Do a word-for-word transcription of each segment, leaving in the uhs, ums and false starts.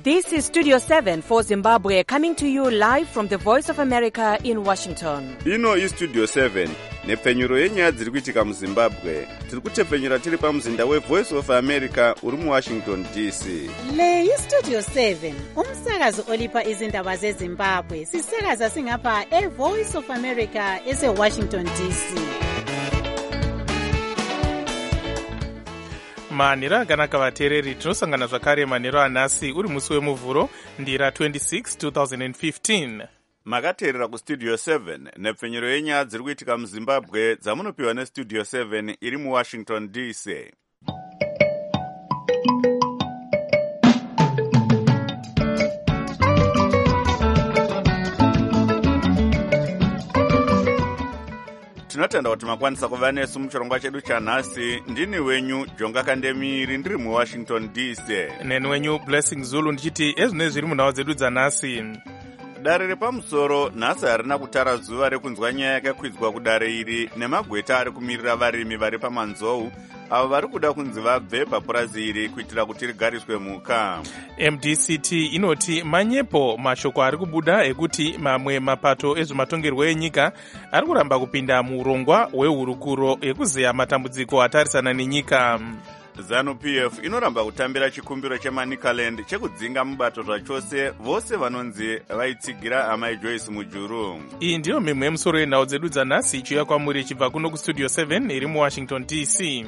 This is Studio seven for Zimbabwe, coming to you live from the Voice of America in Washington. Ino is Studio seven, nepfenyuro yenyaya dziri kuitika muZimbabwe. Tiri kutepfenyura tiri pamuzinda weVoice of America uri muWashington D C. Le yi Studio seven, umsakazo olipa izindaba zeZimbabwe. Sisakaza singapha eVoice of America eseWashington D C. manhero akanaka vateereri, tinosangana zvakare manhero anhasi uri musi wemuvhuro ndira twenty-six twenty fifteen. Makateerera kustudio seven nepfenyuro yenyaya dziri kuitika muZimbabwe dzamunopiwa nestudio seven iri muWashington D C. Tinotenda kuti makwanisa kuva nesu muchirongwa chedu chanhasi. Ndini wenyu Jonga Kandemiri ndiri muWashington D C. Neni wenyu Blessing Zulu ndichiti ezvine zviri munhau dzedu dzanhasi. Dare repamusoro nhasi harina kutara zuva rekunzwa nyaya yakakwidzwa kudare iri nemagweta ari kumirira varimi vari pamanzou avo vari kuda kunzi vabve papurazi iri kuitira kuti rigariswe mhuka. M D C T inoti manyepo mashoko ari kubuda ekuti mamwe mapato ezvematongerwo enyika ari kuramba kupinda muurongwa hwehurukuro yekuzeya matambudziko atarisana nenyika. ZANU-P F inoramba kutambira chikumbiro cheManicaland chekudzinga mubato zvachose vose vanonzi vaitsigira amai Joyce Mujuru. Iyi ndiyo mimwe yemusoro yenhau dzedu dzanhasi ichiuya kwamuri ichibva kuno kustudio seven iri muWashington D C.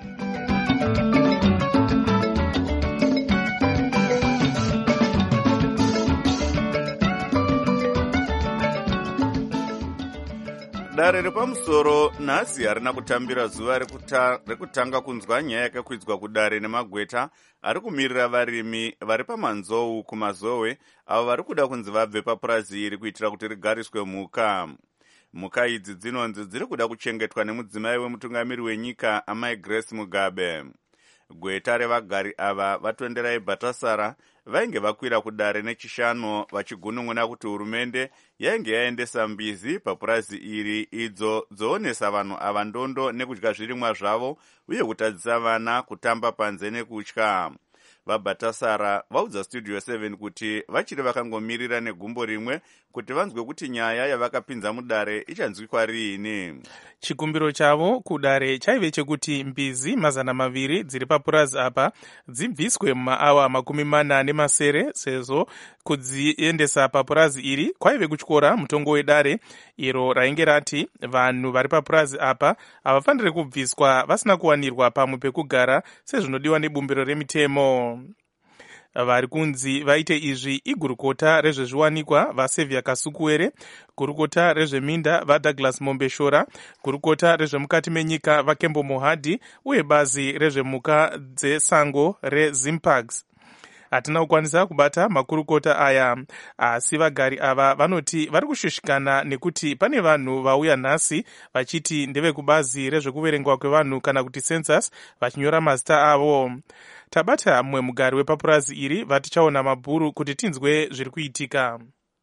Dare repamusoro nhasi harina kutambira zuva rekuta, rekutanga kunzwa nyaya yakakwidzwa kudare nemagweta ari kumirira varimi vari pamanzou kumazowe avo vari kuda kunzi vabve papurazi iri kuitira kuti rigariswe mhuka. Mhuka idzi dzinonzi dziri kuda kuchengetwa nemudzimai wemutungamiri wenyika amai Grace Mugabe. Gweta revagari ava vatonderai Bhatasara vainge vakwira kudare nechishanu vachigunun'una kuti hurumende yainge yaendesa mbizi papurazi iri idzo dzoonesa vanhu ava ndondo nekudya zvirimwa zvavo uye kutadzisa vana kutamba panze nekutya. VaBhatasara vaudza Studio seven kuti vachiri vakangomirira negumbo rimwe kuti vanzwe kuti nyaya yavakapinza mudare ichanzwikwa riini. Chikumbiro chavo kudare chaive chekuti mbizi mazana maviri dziri papurazi apa dzibviswe mumaawa makumi mana nemasere sezvo kudziendesa papurazi iri kwaive kutyora mutongo wedare iro rainge rati vanhu vari papurazi apa havafaniri kubviswa vasina kuwanirwa pamwe pekugara sezvinodiwa nebumbiro remitemo. Vari kunzi vaite izvi igurukota rezvezviwanikwa vaSevia Kasukuwere, gurukota rezveminda vaDouglas Mombeshora, gurukota rezvemukati menyika vaKembo Mohadi uye bazi rezvemhuka dzesango reZimpags. Hatina kukwanisa kubata makurukota aya, asi vagari ava vanoti vari kushushikana nekuti pane vanhu vauya nhasi vachiti ndeve kubazi rezvekuverengwa kwevanhu kana kuti census vachinyora mazita avo. Tabata mumwe mugari wepapurazi iri vatichaona mabhuru kuti tinzwe zviri kuitika.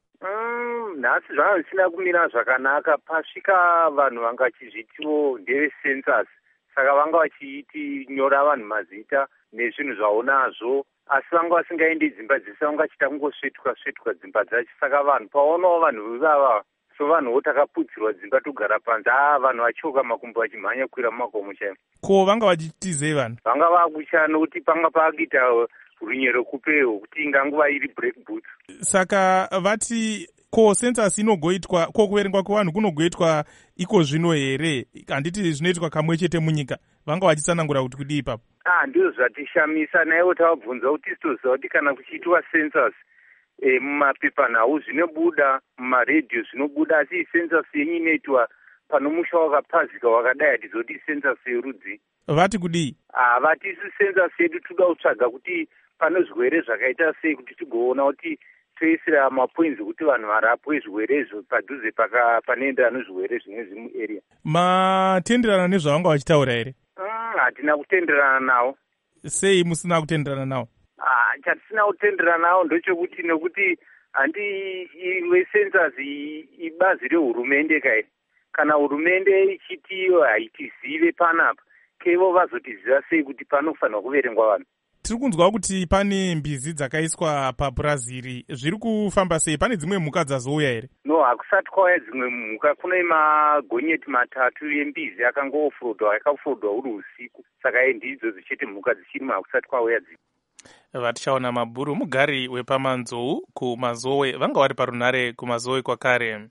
Mm, nhasi zvanga zvisina kumira zvakanaka. Pasvika vanhu vanga vachizvitiwo ndeve census, saka vanga vachiiti nyora vanhu mazita nezvinhu zvaonazvo, asi vanga vasingaendi dzimba dzese, vanga vachita kungosvetuka svetuka dzimba dzacho. Saka vanhu paonawo vanhu ivava so vanhuwo takapudzirwa dzimba togara panze, aa vanhu vachoka makumbo vachimhanya kukwira mumakomo chaimo. Ko vanga vachitizei vanhu? Vanga vakucha nokuti panga pakuita runyero kupeho kuti inganguva iri break boots. Saka vati ko census inogoitwa, ko kuverengwa kwevanhu kunogoitwa iko zvino here? Handiti zvinoitwa kamwe chete munyika? Vanga vachitsanangura kuti kudii ipapo? Ah, ndizvo zvatishamisa. Naivo tavabvunza kuti titoziva kuti kana kuchiitwa census E, mumapepanhau zvinobuda, mumaredhiyo zvinobuda, asi census yenyu inoitwa pano musha wakapazika wakadai, hatizoti census yerudzi. Vati kudii? Ah, vatisi census yedu toda kutsvaga kuti pano zvirwere zvakaita sei kuti tigoona kuti toisira mapoints kuti vanhu varapwe zvirwere izvo padhuze panoenderana nezvirwere zvine zviri muarea. Matenderana nezvavanga vachitaura here? Mm, hatina kutenderana nawo. Sei musina kutenderana nawo? Ah, chatisina kutenderana nawo ndochekuti nokuti handi iwe census ibazi rehurumende kai. Kana hurumende ichiti haitizive panapa, keivo vazotiziva sei kuti panofanirwa kuverengwa vanhu? Tiri kunzwa kuti pane mbizi dzakaiswa papurazi. Zviri kufamba sei? Pane dzimwe mhuka dzazouya here? No, hakusati kwauya dzimwe mhuka. Kune magonyeti matatu embizi akangofrodwa akafrodwa uri usiku. Saka ndidzo dzichiti mhuka dzichirima, hakusati kwauya dzimwe. Vatichaona Mabhuru, mugari wepamanzou kumazowe, vanga vari parunhare kumazowe kwakare.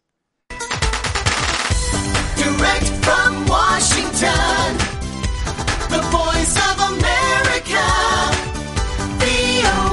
Direct from Washington, the voice of America, V O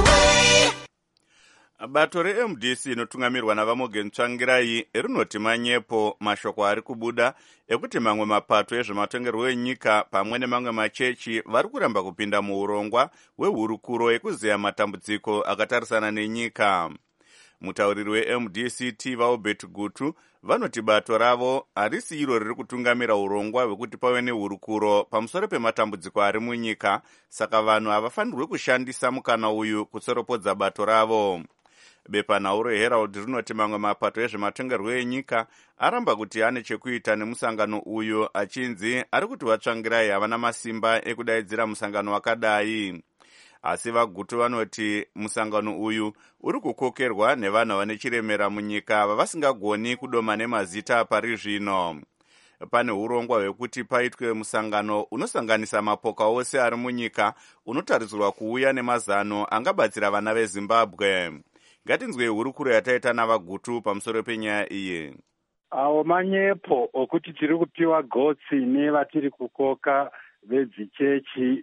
A. Bato re-M D C inotungamirwa naVamogen Tsvangirai rinoti manyepo mashoko ari kubuda ekuti mamwe mapato ezvematongerwo enyika pamwe nemamwe machechi vari kuramba kupinda muurongwa hwehurukuro yekuzeya matambudziko akatarisana nenyika. Mutauriri we-M D C T Vaobert Gutu vanoti bato ravo harisi iro riri kutungamira urongwa hwekuti pave nehurukuro pamusoro pematambudziko ari munyika, saka vanhu havafanirwi kushandisa mukana uyu kutsoropodza bato ravo. Bepanhau reHerald rinoti mamwe mapato ezvematongerwo enyika aramba kuti ane chekuita nemusangano uyu, achinzi ari kuti Vatsvangirai havana masimba ekudaidzira musangano wakadai. Asi vaGutu vanoti musangano uyu uri kukokerwa nevanhu vane chiremera munyika vavasingagoni kudoma nemazita pari zvino. Pane urongwa hwekuti paitwe musangano unosanganisa mapoka ose ari munyika unotarisirwa kuuya nemazano angabatsira vana veZimbabwe. Ngatinzwe hurukuro yataita navaGutu pamusoro penyaya iyi. Awo manyepo okuti tiri kupiwa gotsi nevatiri kukoka vedzichechi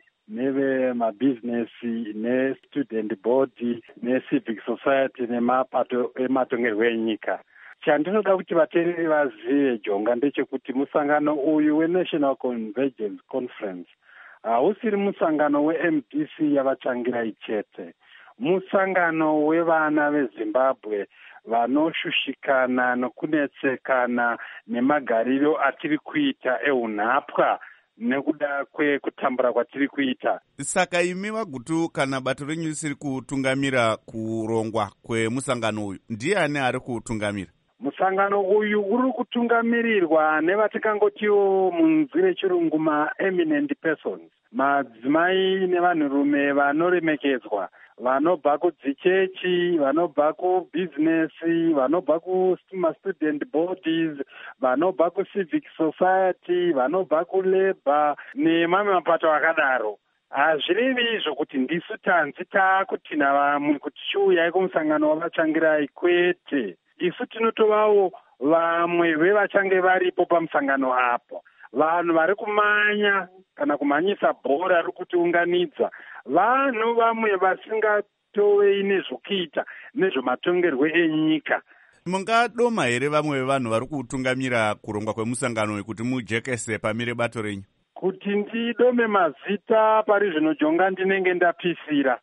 nevemabhizinesi nestudent board necivic society nemapato ematongerwo enyika. Chandinoda kuti vateereri vazive jonga ndechekuti musangano uyu weNational Convergence Conference hausiri musangano we-M D C yavatsvangirai chete. Musangano wevana veZimbabwe vanoshushikana nokunetsekana nemagariro atiri kuita ehunhapwa nekuda kwekutambura kwatiri kuita. Saka imi vaGutu, kana bato renyu risiri kutungamira kurongwa kwemusangano uyu, ndiani ari kutungamira? Musangano uyu uri kutungamirirwa nevatikangotiwo munzwi rechirungu ma-eminent persons, madzimai nevanhurume vanoremekedzwa, vanobva kudzichechi, vanobva kubhizinesi, vanobva kumastudent bodies, vanobva kucivic society, vanobva kulabor nemamwe mapato akadaro. Hazvirevi izvo kuti ndisu tanzi taakutina vamwe kuti chiuyai kumusangano wavatsvangirai, kwete. Isu tinotovawo vamwe vevachange varipo pamusangano apo. Vanhu vari kumanya kana kumanyisa bhora riri kutiunganidza, vanhu vamwe vasingatovei nezvokuita nezvematongerwo enyika. Mungadoma here vamwe vevanhu vari kutungamira kurongwa kwemusangano uyu kuti mujekese pamire bato renyu? Kuti ndidome mazita pari zvino jonga ndinenge ndapisira,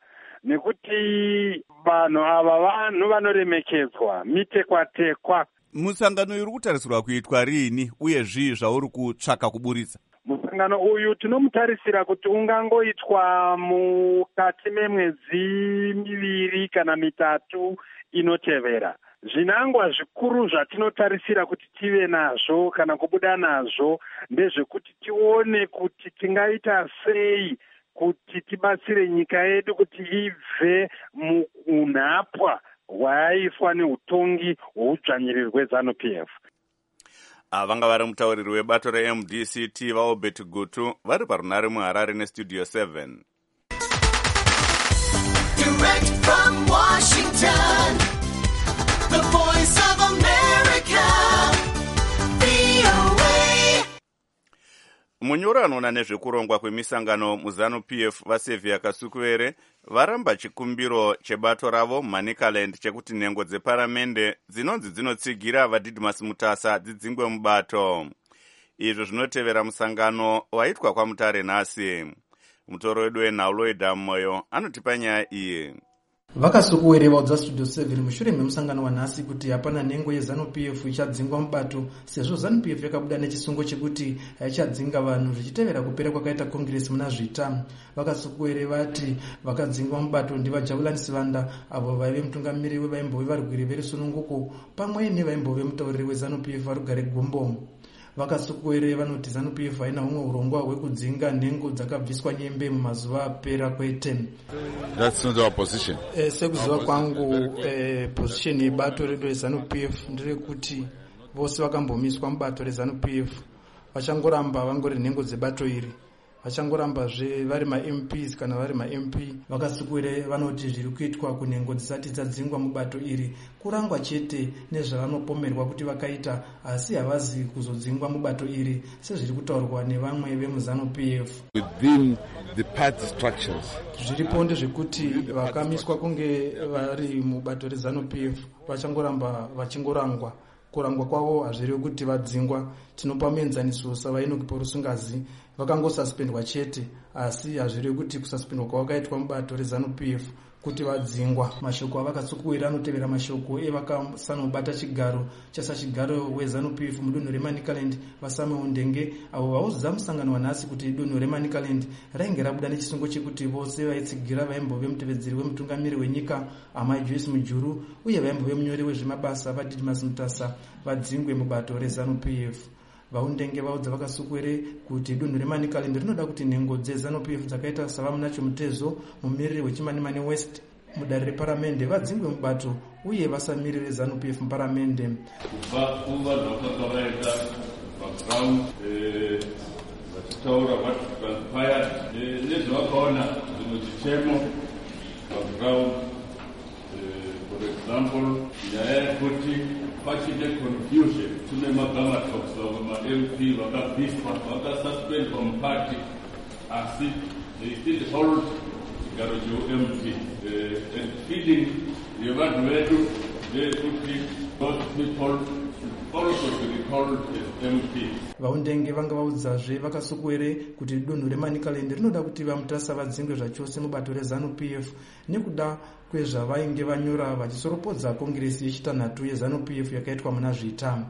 nekuti vanhu ava vanhu vanoremekedzwa, mitekwa-tekwa. Musangano uyu uri kutarisirwa kuitwa rini uye zvii zvauri kutsvaka kuburitsa? Musangano uyu tinomutarisira kuti ungangoitwa mukati memwedzi miviri kana mitatu inotevera. Zvinangwa zvikuru zvatinotarisira kuti tive nazvo kana kubuda nazvo ndezvekuti tione kuti tingaita sei kuti tibatsire nyika yedu kuti ibve muunhapwa hwayaiswa neutongi hweudzvanyiriri hweZanu-P F. Vanga vari mutauriri webato re-M D C T Vaobert Gutu vari parunhare muHarare nestudio seven. Direct from Washington, the voice of America, V O A. Munyori anoona nezvekurongwa kwemisangano muZanu-P F vaSevia Kasukuwere varamba chikumbiro chebato ravo Manicaland chekuti nhengo dzeparamende dzinonzi dzinotsigira vaDidmus Mutasa dzidzingwe mubato. Izvo zvinotevera musangano waitwa kwaMutare nhasi. Mutoro wedu wenhau Lloyd Moyo anotipa nyaya iyi. Vakasukuwere vaudza studio seven mushure memusangano wanhasi kuti hapana nhengo yeZanu-P F ichadzingwa mubato sezvo ZANU-P F yakabuda nechisungo chekuti haichadzinga vanhu zvichitevera kupera kwakaita kongresi muna Zvita. Vakasukuwere vati vakadzingwa mubato ndivaJabulani Vanda avo vaive mutungamiriri wevaimbove varwiri verusununguko pamwe nevaimbove mutauriri weZanu-P F varugare Gombo. vakasukuvere vanoti ZANU-P F haina humwe urongwa hwekudzinga nhengo dzakabviswa nyembe mumazuva apera kwete. That's not our position. Eh, sekuziva kwangu eh, position yebato redu reZANU-P F nderekuti vose vakambomiswa mubato reZANU-P F vachangoramba vangori nhengo dzebato iri, vachangorambazve vari ma-M Ps kana vari ma-M P vakasukuvere vanoti zviri kuitwa kunhengo dzisati dzadzingwa mubato iri kurangwa chete nezvavanopomerwa kuti vakaita, asi havazi kuzodzingwa mubato iri sezviri kutaurwa nevamwe vemuZANU-P F. Within the party structures, zviripo ndezvekuti vakamiswa kunge vari mubato reZANU-P F vachangoramba vachingorangwa. Kurangwa kwavo hazviri kuti vadzingwa. Tinopa muenzaniso savainoki porusungazi vakangosuspendwa chete, asi hazviri kuti kususpendwa kwavakaitwa mubato reZANU-P F kuti vadzingwa. Mashoko avakasukuvira anotevera mashoko evakasanobata chigaro chasachigaro weZANU-P F mudunhu reManicaland vaSamuel Ndenge, avo vaudza musangano wanhasi kuti dunhu reManicaland rainge rabuda nechisungo chekuti vose vaitsigira vaimbove mutevedzeri wemutungamiri wenyika Amai Joyce Mujuru uye vaimbove munyori wezvemabasa vaDidmus Mutasa vadzingwe mubato reZANU-P F. Vaundenge vaudza vakasukuvere kuti dunhu reManicaland rinoda kuti nhengo dzeZANU-P F dzakaita savamunacho Mutezo mumiriri weChimanimani West mudare reparamende vadzingwe mubato uye vasamirire ZANU-P F muparamende. Vakuva zvakakavaita background vachitaura what transpired nezvavakaona zvimwe zvichemo background, for example nyaya yekuti pachine confusion tune magamatoksa ma-M P vakabviswa vakasuspendwa mupati asi they still hold chigaro cheu-M P and feeding yevanhu vedu ndeyekuti those people also to be called as M P. Vaundenge vanga vaudzazve vakasukuvere kuti dunhu reManicaland rinoda kuti vamutasa vadzingwe zvachose mubato reZANU-P F nekuda kwezvavainge vanyora vachisoropodza kongiresi yechitanhatu yeZANU-P F yakaitwa muna Zvita.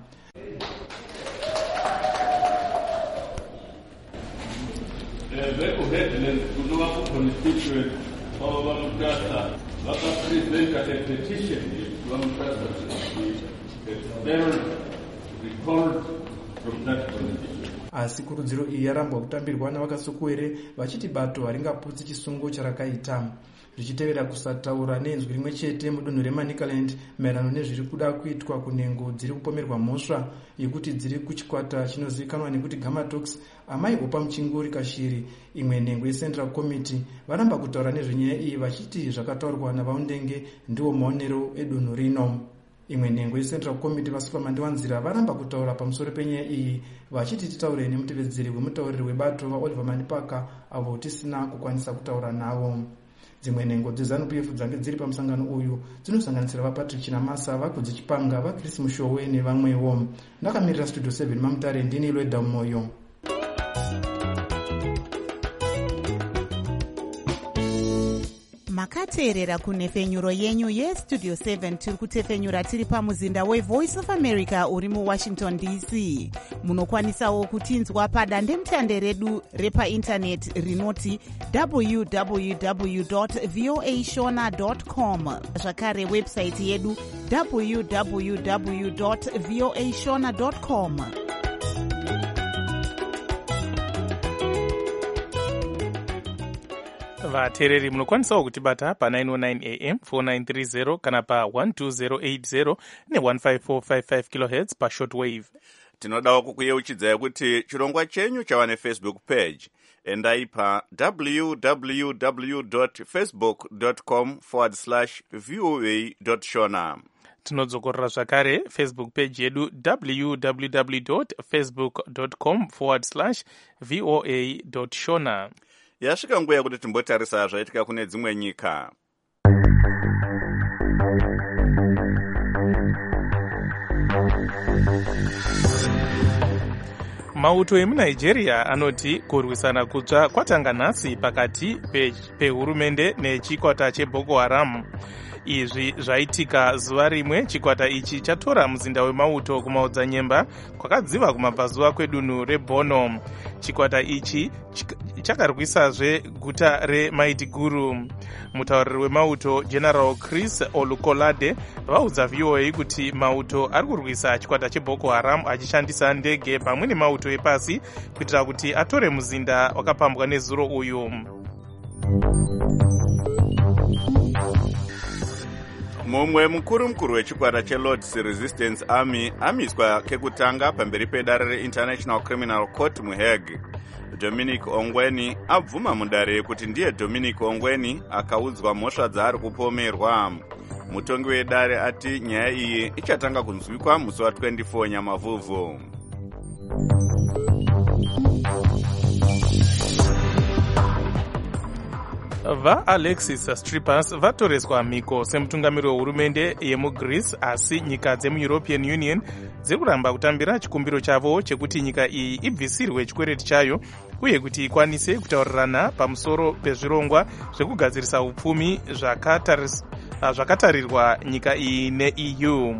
Vekuheadland kunova kuconstituent avo vamutasa vakapresenta a petition yekuti vamutasa expelled, recalled from that constitution. Asi kurudziro iyi yarambwa kutambirwa navakasukuvere vachiti bato haringaputsi chisungo charakaita, zvichitevera kusataura nenzwi rimwe chete mudunhu reManicaland maererano nezviri kuda kuitwa kunhengo dziri kupomerwa mhosva yekuti dziri kuchikwata chinozivikanwa nekuti Gamatox. Amai Opa Muchinguri Kashiri, imwe nhengo yeCentral Committee, varamba kutaura nezvenyaya iyi vachiti zvakataurwa navaundenge ndiwo maonero edunhu rino. Imwe nhengo yeCentral Committee vaSuperman Wanzira varamba kutaura pamusoro penyaya iyi vachiti titaure nemutevedzeri wemutauriri webato vaOliver Manipaka avo tisina kukwanisa kutaura navo. Dzimwe nhengo dzeZANU-P F dzange dziri pamusangano uyu dzinosanganisira vaPatrick Chinamasa, vaKudzi Chipanga, vaChris Mushowe nevamwewo. Ndakamirira Studio seven Mamutare, ndini Lweda Moyo. Makateerera kunhefenyuro yenyu yestudio seven tiri kutefenyura tiri pamuzinda weVoice of America uri muWashington D C. Munokwanisawo kutinzwa padandemutande redu repaindaneti rinoti w w w dot voa shona dot com, zvakare website yedu w w w dot voa shona dot com. vateereri munokwanisawo kutibata pa nine oh nine a m four nine three zero kana pa one two zero eight zero ne one five four five five kilohertz pa shortwave. Tinodawo kukuyeuchidzai kuti chirongwa chenyu chava nefacebook page. Endai pa w w w dot facebook dot com forward slash voa dot shona. Tinodzokorera zvakare Facebook page yedu w w w dot facebook dot com forward slash voa dot shona. Yasvika nguva yekuti timbotarisa zvaitika kune dzimwe nyika. Mauto emuNigeria anoti kurwisana kutsva kwatanga nhasi pakati pehurumende nechikwata cheBoko Haram. Izvi zvaitika zuva rimwe chikwata ichi chatora muzinda wemauto kumaodzanyemba kwakadziva kumabvazuva kwedunhu reBorno. Chikwata ichi chakarwisazve guta remaiduguri. Mutauriri wemauto General Chris Olukolade vaudza V O A kuti mauto ari kurwisa chikwata cheBoko Haram achishandisa ndege pamwe nemauto epasi kuitira kuti atore muzinda wakapambwa nezuro uyu. Mumwe mukuru mukuru wechikwata cheLord's Resistance Army amiswa kekutanga pamberi pedare reInternational Criminal Court muHague. Dominic Ongweni abvuma mudare kuti ndiye Dominic Ongweni akaudzwa mhosva dzaari kupomerwa. Mutongi wedare ati nyaya iyi ichatanga kunzwikwa musi wa twenty-four Nyamavhuvhu. VaAlexis Strippers vatoreswa mhiko semutungamiri wehurumende yemuGreece, asi nyika dzemuEuropean Union dziri kuramba kutambira chikumbiro chavo chekuti nyika iyi ibvisirwe chikwereti chayo uye kuti ikwanise kutaurirana pamusoro pezvirongwa zvekugadzirisa upfumi zvakatarirwa nyika iyi neE U.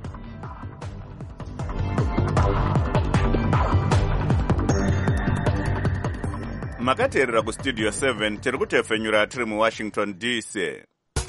Makateerera kustudio seven tiri kutefenyura tiri muWashington D C.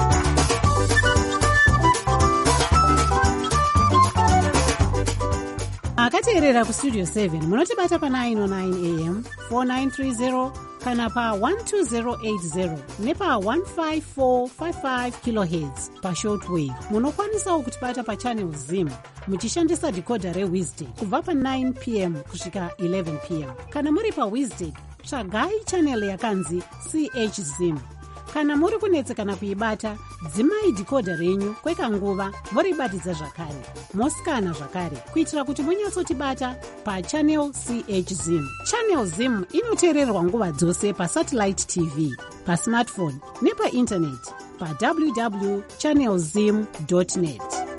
Makateerera kustudio seven munotibata pa nine oh nine A M four nine three zero kana pa one two zero eight zero nepa one five four five five kilohertz pa shortwave. Munokwanisawo kutibata pa channel Zim muchishandisa decoder reWizard kubva pa nine P M kusvika eleven P M. Kana muri pa Wizard tsvagai channel yakanzi C H Zim. Kana muri kunetsekana kuibata, dzimai decoder renyu kwekanguva voribatidza zvakare. Mosikana zvakare kuitira kuti munyatsotibata pa channel C H Zim. Channel Zim inoteererwa nguva dzose pa satellite T V, pa smartphone nepa internet pa w w w dot channel zim dot net.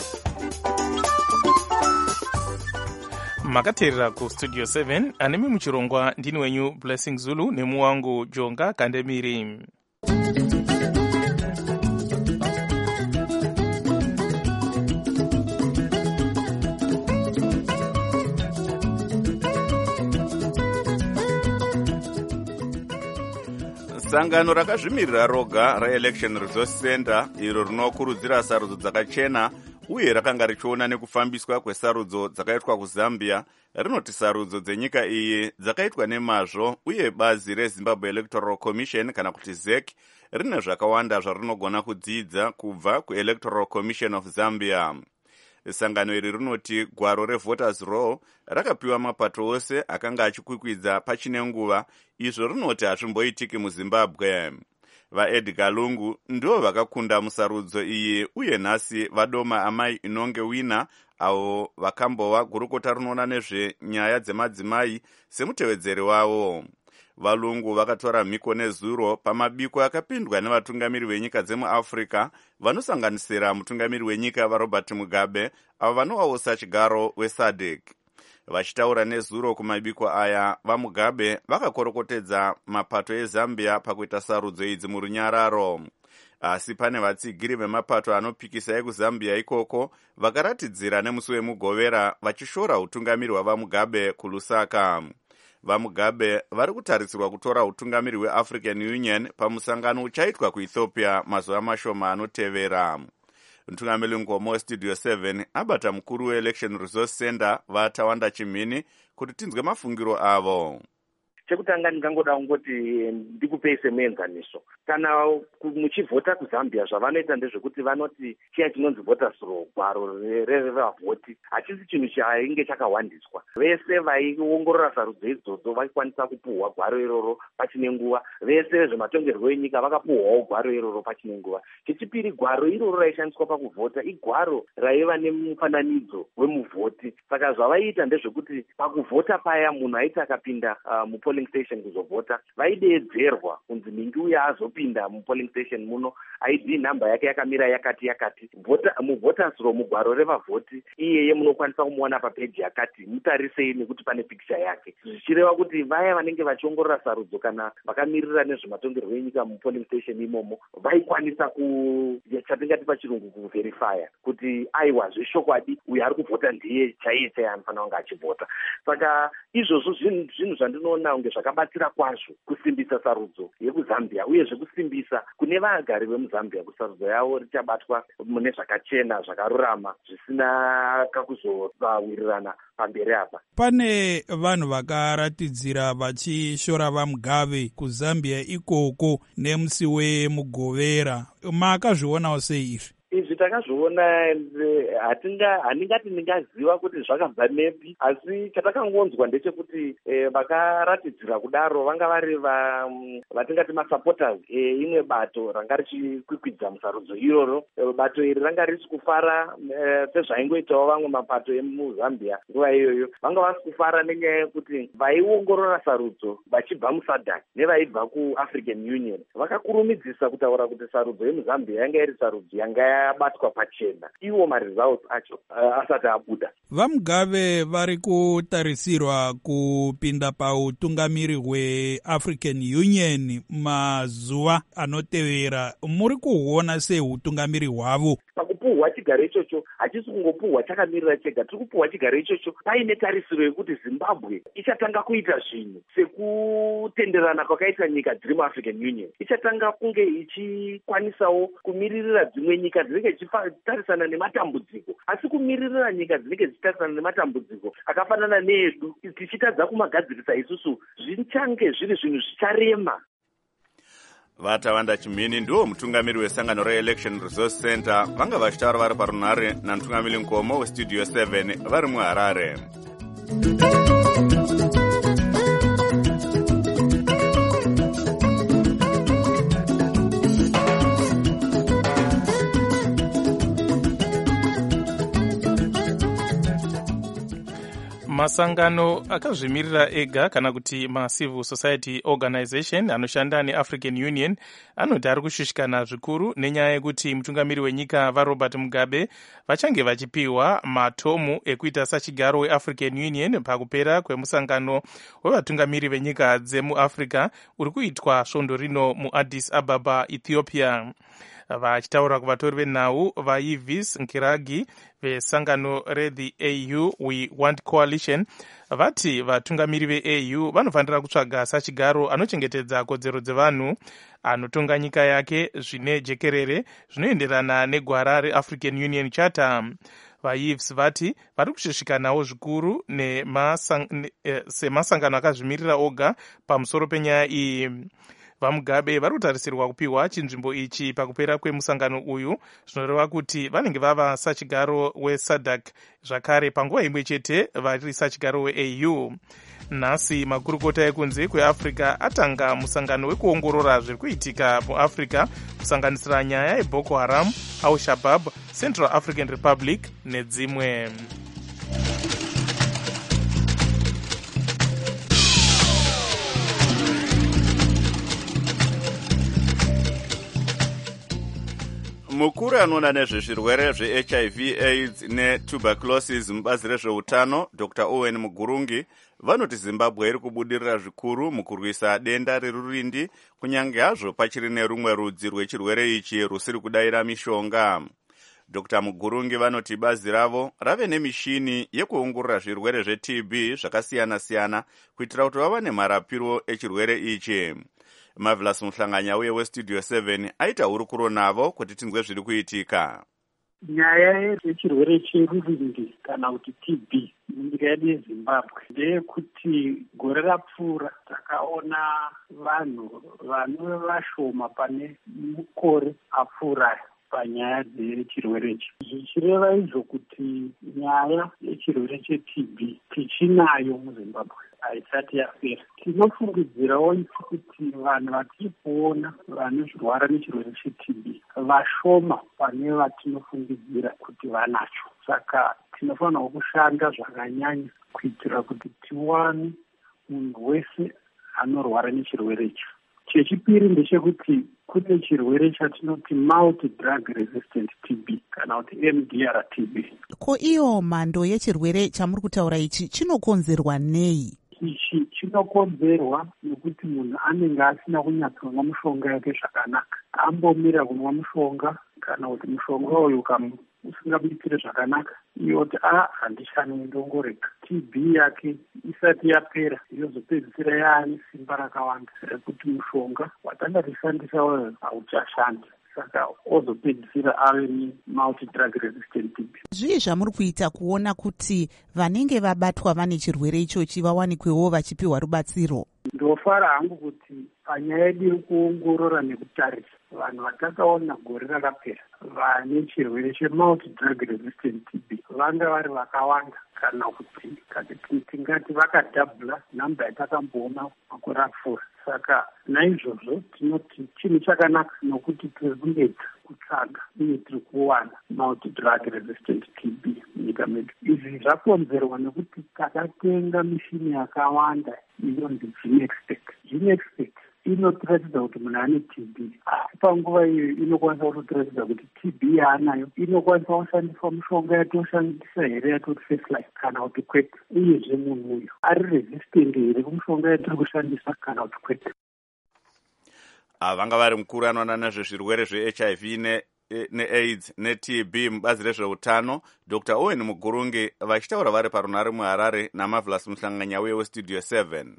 Makateerera ku studio seven anemi muchirongwa ndini wenyu Blessing Zulu nemuwangu Jonga Kandemiri. Sangano rakazvimirira roga reElection Resource Center iro rinokurudzira sarudzo dzakachena uye rakanga richiona nekufambiswa kwesarudzo dzakaitwa kuZambia rinoti sarudzo dzenyika iyi dzakaitwa nemazvo uye bazi reZimbabwe Electoral Commission kana kuti Z E C rine zvakawanda zvarinogona kudzidza kubva kuElectoral Commission of Zambia. Sangano iri rinoti gwaro reVoters Roll rakapiwa mapato ose akanga achikwikwidza pachine nguva, izvo rinoti hazvimboitiki muZimbabwe. VaEdgar Lungu ndivo vakakunda musarudzo iyi uye nhasi vadoma amai Inonge Wina avo vakambova gurukota rinoona nezvenyaya dzemadzimai semutevedzeri wavo. Valungu vakatora mhiko nezuro pamabiko akapindwa nevatungamiri venyika dzemuAfrica vanosanganisira mutungamiri wenyika vaRobert Mugabe avo vanovawo sachigaro weSADC. Vachitaura nezuro kumabiko aya, vaMugabe vakakorokotedza mapato eZambia pakuita sarudzo idzi murunyararo. Asi pane vatsigiri vemapato anopikisa ekuZambia ikoko vakaratidzira nemusi wemugovera vachishora utungamiri hwavaMugabe kuLusaka. VaMugabe vari kutarisirwa kutora utungamiri hweAfrican Union pamusangano uchaitwa kuEthiopia mazuva mashoma anotevera. Mutungamiri ngomo Studio seven abata mukuru weElection Resource Center vaTawanda Chimini kuti tinzwe mafungiro avo. Chekutanga ndingangoda kungoti ndikupei semuenzaniso. Kana muchivhota kuZambia zvavanoita ndezvekuti vanoti chiya chinonzi voters roll, gwaro revavhoti hachisi chinhu chainge chakawandiswa. Vese vaiongorora sarudzo idzodzo vaikwanisa kupuhwa gwaro iroro pachine nguva. Vese zvematongerwo enyika vakapuhwawo gwaro iroro pachine nguva. Chechipiri, gwaro iroro raishandiswa pakuvhota igwaro raiva nemufananidzo wemuvhoti. Saka zvavaiita ndezvekuti pakuvhota paya munhu aiti akapinda uh, mupolling station kuzovhota vaideedzerwa kunzi ningi uya azopinda mupolling station muno I D namba yake yakamira yakati yakati vota muvoters roll mugwaro revavhoti iyeye munokwanisa kumuona papeji yakati mutarisei nekuti pane picture yake, zvichireva kuti vaya vanenge vachiongorora sarudzo kana vakamirira nezvematongerwo enyika mupolling station imomo vaikwanisa ku chatingati pachirungu kuverifya kuti aiwa zvishokwadi uyu ari kuvhota ndiye chaiye chaiye anofanira kunge achivhota. Saka izvozvo zvinhu zvandinoona kunge zvakabatsira kwazvo kusimbisa sarudzo yekuzambia uyezve kusimbisa kune vagari vemuzambia kuti sarudzo yavo richabatwa mune zvakachena zvakarurama zvisina kakuzovawirirana pamberi apa. Pane vanhu vakaratidzira vachishora vaMugabe kuzambia ikoko nemusi wemugovera, makazvionawo sei izvi? Izvi takazviona, handingati ndingaziva kuti zvakabva nepi, asi chatakangonzwa ndechekuti vakaratidzira kudaro vanga vari vatingati masupporters eimwe bato ranga richikwikwidza musarudzo iroro. Bato iri ranga risi kufara sezvaingoitawo vamwe mapato emuzambia nguva iyoyo. Vanga vasi kufara nenyaya yekuti vaiongorora sarudzo vachibva musadc nevaibva kuAfrican Union vakakurumidzisa kutaura kuti sarudzo yemuzambia yanga iri sarudzo yanga yabatwa pachena, iwo maresults acho uh, asati abuda. VaMugabe vari kutarisirwa kupinda pautungamiri hweAfrican Union mazuva anotevera. Muri kuona sei utungamiri hwavo? Pakupuhwa chigaro ichocho hachisi kungopuhwa chakamirira chega, tiri kupuhwa chigaro ichocho paine tarisiro yekuti Zimbabwe ichatanga kuita zvinhu sekutenderana kwakaita nyika dziri muAfrican Union. Ichatanga kunge ichikwanisawo kumiririra dzimwe nyika dzinenge dzichitarisana nematambudziko, asi kumiririra nyika dzinenge dzichitarisana nematambudziko akafanana needu tichitadza kumagadzirisa isusu zvichange zviri zvinhu zvicharema. Vatavanda Chimini ndiwo mutungamiri wesangano reElection Resource Center vanga vachitaura vari parunare namutungamiri Nkomo westudio seven vari muHarare. Masangano akazvimirira ega kana kuti macivil society organization anoshanda neAfrican Union anoti ari kushushikana zvikuru nenyaya yekuti mutungamiri wenyika vaRobert Mugabe vachange vachipiwa matomu ekuita sachigaro weAfrican Union pakupera kwemusangano wevatungamiri venyika dzemuAfrica uri kuitwa svondo rino muAddis Ababa, Ethiopia. Vachitaura kuvatori venhau vaYves Nkiragi vesangano reThe A U We Want Coalition vati vatungamiri veA U vanofanira kutsvaga sachigaro anochengetedza kodzero dzevanhu anotonga nyika yake zvine jekerere zvinoenderana negwara reAfrican Union Charter. VaYves vati vari kushushikanawo zvikuru semasangano akazvimirira oga pamusoro penyaya iyi. VaMugabe vari kutarisirwa kupiwa chinzvimbo ichi pakupera kwemusangano uyu, zvinoreva kuti vanenge vava sachigaro weSADC zvakare panguva imwe chete vari sachigaro weA U. Nhasi makurukota ekunze kweAfrica atanga musangano wekuongorora zviri kuitika muAfrica kusanganisira nyaya yeBoko Haram, Al-Shabaab, Central African Republic nedzimwe. Mukuru anoona nezvezvirwere zveH I V AIDS netuberculosis mubazi rezveutano Doctor Owen Mugurungi vanoti Zimbabwe iri kubudirira zvikuru mukurwisa denda rerurindi kunyange hazvo pachiri nerumwe rudzi rwechirwere ichi rusiri kudaira mishonga. Doctor Mugurungi vanoti bazi ravo rave nemishini yekuongorora zvirwere zveT B zvakasiyana siyana kuitira kuti vawane marapiro echirwere ichi. Marvelous Muhlanganya uye westudio seven aita hurukuro navo kuti tinzwe zviri kuitika. Nyaya yechirwere cherurindi kana kuti T B munyika yedu yeZimbabwe ndeyekuti gore rapfuura takaona vanhu vanove vashoma pane mukore apfuura panyaya dzechirwere ichi. Zvichireva izvo kuti nyaya yechirwere cheT B tichinayo muZimbabwe haisati yapera. Tinofungidzirawo kuti vanhu vatiri kuona vanorwara nechirwere cheT B vashoma pane vatinofungidzira kuti vanacho. Saka tinofanira kushanda zvakanyanya kuitira kuti tiwane munhu wese anorwara nechirwere ichi. Chechipiri ndechekuti kune chirwere chatinoti multi drug resistant T B kana kuti M D R T B. Ko iyo mhando yechirwere chamuri kutaura ichi chinokonzerwa nei? Ichi chinokonzerwa nekuti munhu anenge asina kunyatsonwa mushonga yake zvakanaka, ambomira kunwa mushonga kana kuti mushonga uyu usingabikire zvakanaka iyoti a handishani ndongoreka T B yake isati yapera yozopedzisira yaane simba rakawanda rekuti mushonga watanga tichishandisa wayo hauchashandi saka ozopedzisira ave nemulti-drug resistant T B. Zvii zvamuri kuita kuona kuti vanenge vabatwa vane chirwere ichochi vawanikwewo vachipiwa rubatsiro? Ndofara hangu kuti panyaya yedu yekuongorora nekutarisa vanhu vatakaona gore rakapera vane chirwere chemulti-drug resistant T B vanga vari vakawanda, kana kuti tingati vakadhabhula namba yatakamboona makore apfuura. Saka naizvozvo tinoti chinhu chakanaka nokuti tiri kunetsa kutsvaga uye tiri kuwana multi-drug resistant T B munyika medu. Izvi zvakonzerwa nekuti takatenga mishini yakawanda inonzi GeneXpect. GeneXpect inotiratidza kuti munhu ane T B, asi panguva iyo inokwanisa kutotiratidza kuti T B yaanayo inokwanisa kushandiswa mushonga yatoshandisa here yatoti first line kana kuti kwete, uyezve munhu uyu ari resistant here kumushonga yatiri kushandisa kana kuti kwete. Vanga vari mukuru anoona nezvezvirwere zve-H I V ne neAIDS neT B mubazi rezveutano Doctor Owen Mugurungi vachitaura vari parunare muHarare naMarvelous Muhlanganyauye weStudio seven.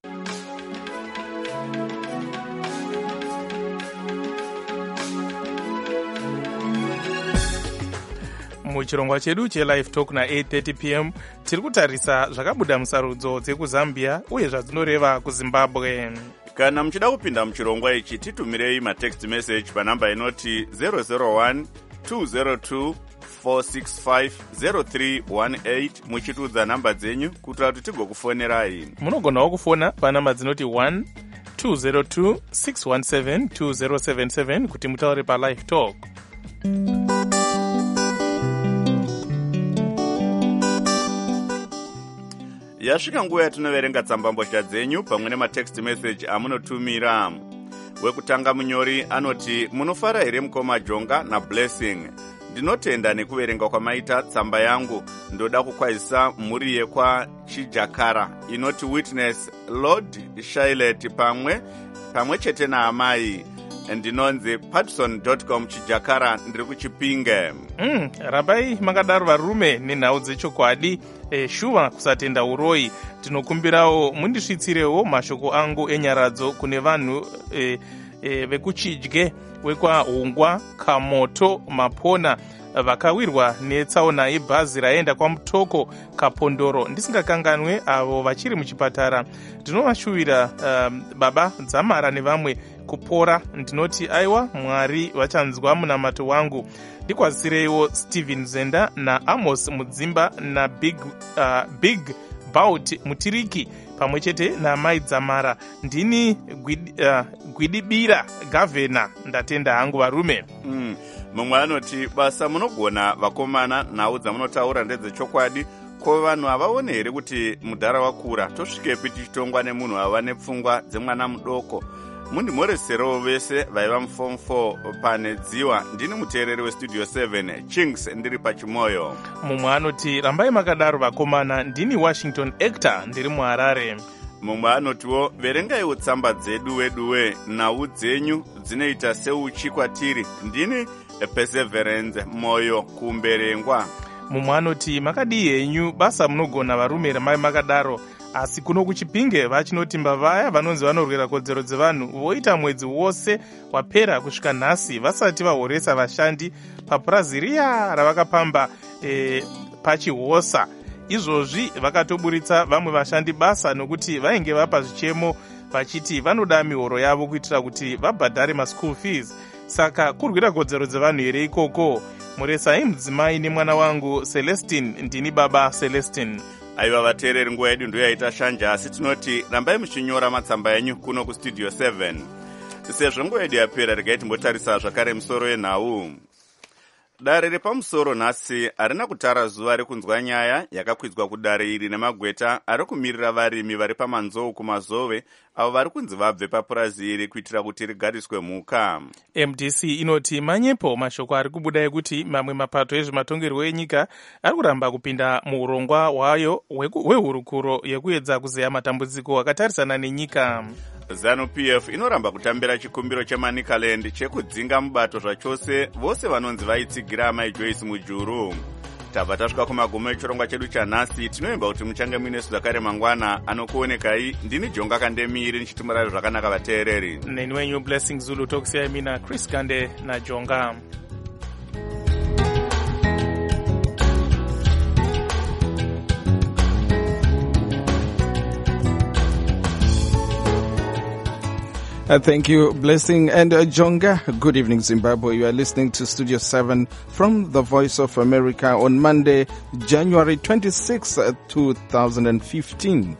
muchirongwa chedu chelive talk na-eight thirty p m tiri kutarisa zvakabuda musarudzo dzekuzambia uye zvadzinoreva kuzimbabwe. Kana muchida kupinda muchirongwa ichi titumirei matext message panhamba inoti zero zero one two zero two four six five zero three one eight muchitiudza nhamba dzenyu kuitira kuti tigokufonerai. Munogonawo kufona panhamba dzinoti one two zero two six one seven two zero seven seven kuti mutaure palive talk. Yasvika nguva yatinoverenga tsambambozha dzenyu pamwe nematext message amunotumira. Wekutanga munyori anoti munofara here mukoma Jonga na Blessing. Ndinotenda nekuverenga kwamaita tsamba yangu. Ndoda kukwazisa mhuri yekwa Chijakara inoti Witness Lord Shailet pamwe pamwe chete naamai. Ndinonzi patson dot com Chijakara ndiri kuChipinge. Mm, rabai makadaro varume nenhau dzechokwadi. E, shuva kusatenda uroi. Tinokumbirawo mundisvitsirewo mashoko angu enyaradzo kune vanhu e, e, vekuchidye wekwa Hungwa, Kamoto, Mapona vakawirwa netsaona yebhazi raenda kwaMutoko Kapondoro ndisingakanganwe avo vachiri muchipatara. Ndinovashuvira um, baba Dzamara nevamwe kupora. Ndinoti aiwa Mwari vachanzwa munamato wangu. Ndikwazisireiwo Steven Zenda na Amos Mudzimba na Big, uh, Big Bout Mutiriki pamwe chete namai Dzamara. Ndini gwid, uh, Gwidibira Gavena. Ndatenda hangu varume. Mm. Mumwe anoti basa munogona vakomana nhau dzamunotaura ndedzechokwadi ko vanhu havaone here kuti mudhara wakura tosvikepi tichitongwa nemunhu ava nepfungwa dzemwana mudoko. Mundimhoreserewo vese vaiva muform four pane dziwa. Ndini muteereri weStudio seven Chinks ndiri pachimoyo. Mumwe anoti rambai makadaro vakomana. Ndini Washington Actor ndiri muHarare. Mumwe anotiwo verengaiwo tsamba dzedu weduwe nhau dzenyu dzinoita seuchi kwatiri. Ndini Perseverance moyo kumberengwa. Mumwe anoti makadii henyu basa munogona varume ramai makadaro. Asi kuno kuChipinge vachinotimba vaya vanonzi vanorwira kodzero dzevanhu voita mwedzi wose wapera kusvika nhasi vasati vahoresa vashandi papurazi riya ravakapamba e, pachihosa. Izvozvi vakatoburitsa vamwe vashandi basa nokuti vainge vapa zvichemo vachiti vanoda mihoro yavo kuitira kuti vabhadhare maschool fees. Saka kurwira kodzero dzevanhu here ikoko. Muresai mudzimai nemwana wangu Celestine. Ndini baba Celestine. Aiva vateereri, nguva yedu ndiyo yaita shanja, asi tinoti rambai muchinyora matsamba enyu kuno kuStudio seven. Sezvo nguva yedu yapera, regai timbotarisa zvakare musoro yenhau. Dare repamusoro nhasi harina kutara zuva rekunzwa nyaya yakakwidzwa kudare iri nemagweta ari kumirira varimi vari pamanzou kumazove avo vari kunzi vabve papurazi iri kuitira kuti rigariswe mhuka. M D C inoti manyepo mashoko ari kubuda ekuti mamwe mapato ezvematongerwo enyika ari kuramba kupinda muurongwa hwayo hwehurukuro yekuedza kuzeya matambudziko akatarisana nenyika. ZANU-P F inoramba kutambira chikumbiro cheManicaland chekudzinga mubato zvachose vose vanonzi vaitsigira amai Joyce Mujuru. Tabva tasvika kumagumo echirongwa chedu chanhasi. Tinoimba kuti muchange muinesu zvakare mangwana. Anokuonekai ndini Jonga Kandemiri nichiti murari zvakanaka vateereri. Neni wenyu Blessing Zulu tokusiyai mina Chris Gande naJonga. Uh, thank you, Blessing and uh, Jonga. Good evening, Zimbabwe. You are listening to Studio seven from the Voice of America on Monday, January twenty-sixth, two thousand fifteen.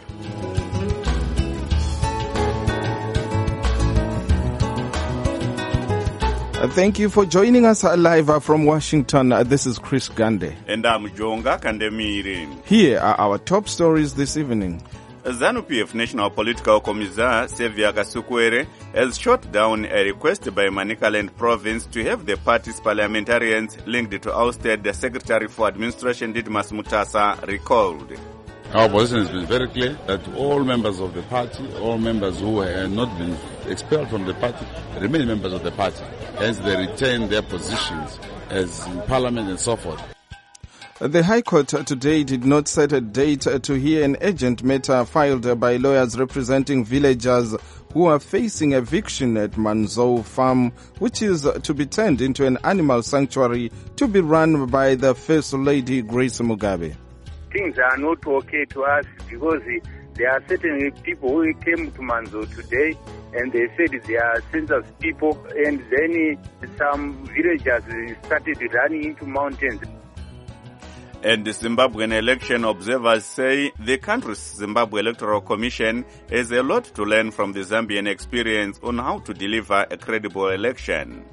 Uh, thank you for joining us uh, live uh, from Washington. Uh, this is Chris Gande. And I'm Jonga Kandemiri. Here are our top stories this evening. ZANU-P F National Political Commissar Sevia Kasukwere has shot down a request by Manicaland Province to have the party's parliamentarians linked to ousted the Secretary for Administration Didmas Mutasa recalled. Our position has been very clear that all members of the party, all members who have not been expelled from the party, remain members of the party. Hence they retain their positions as in parliament and so forth. The High Court today did not set a date to hear an urgent matter filed by lawyers representing villagers who are facing eviction at Manzou Farm, which is to be turned into an animal sanctuary to be run by the First Lady Grace Mugabe. Things are not okay to us because there are certain people who came to Manzou today and they said they are census people, and then some villagers started running into mountains. And the Zimbabwean election observers say the country's Zimbabwe Electoral Commission has a lot to learn from the Zambian experience on how to deliver a credible election.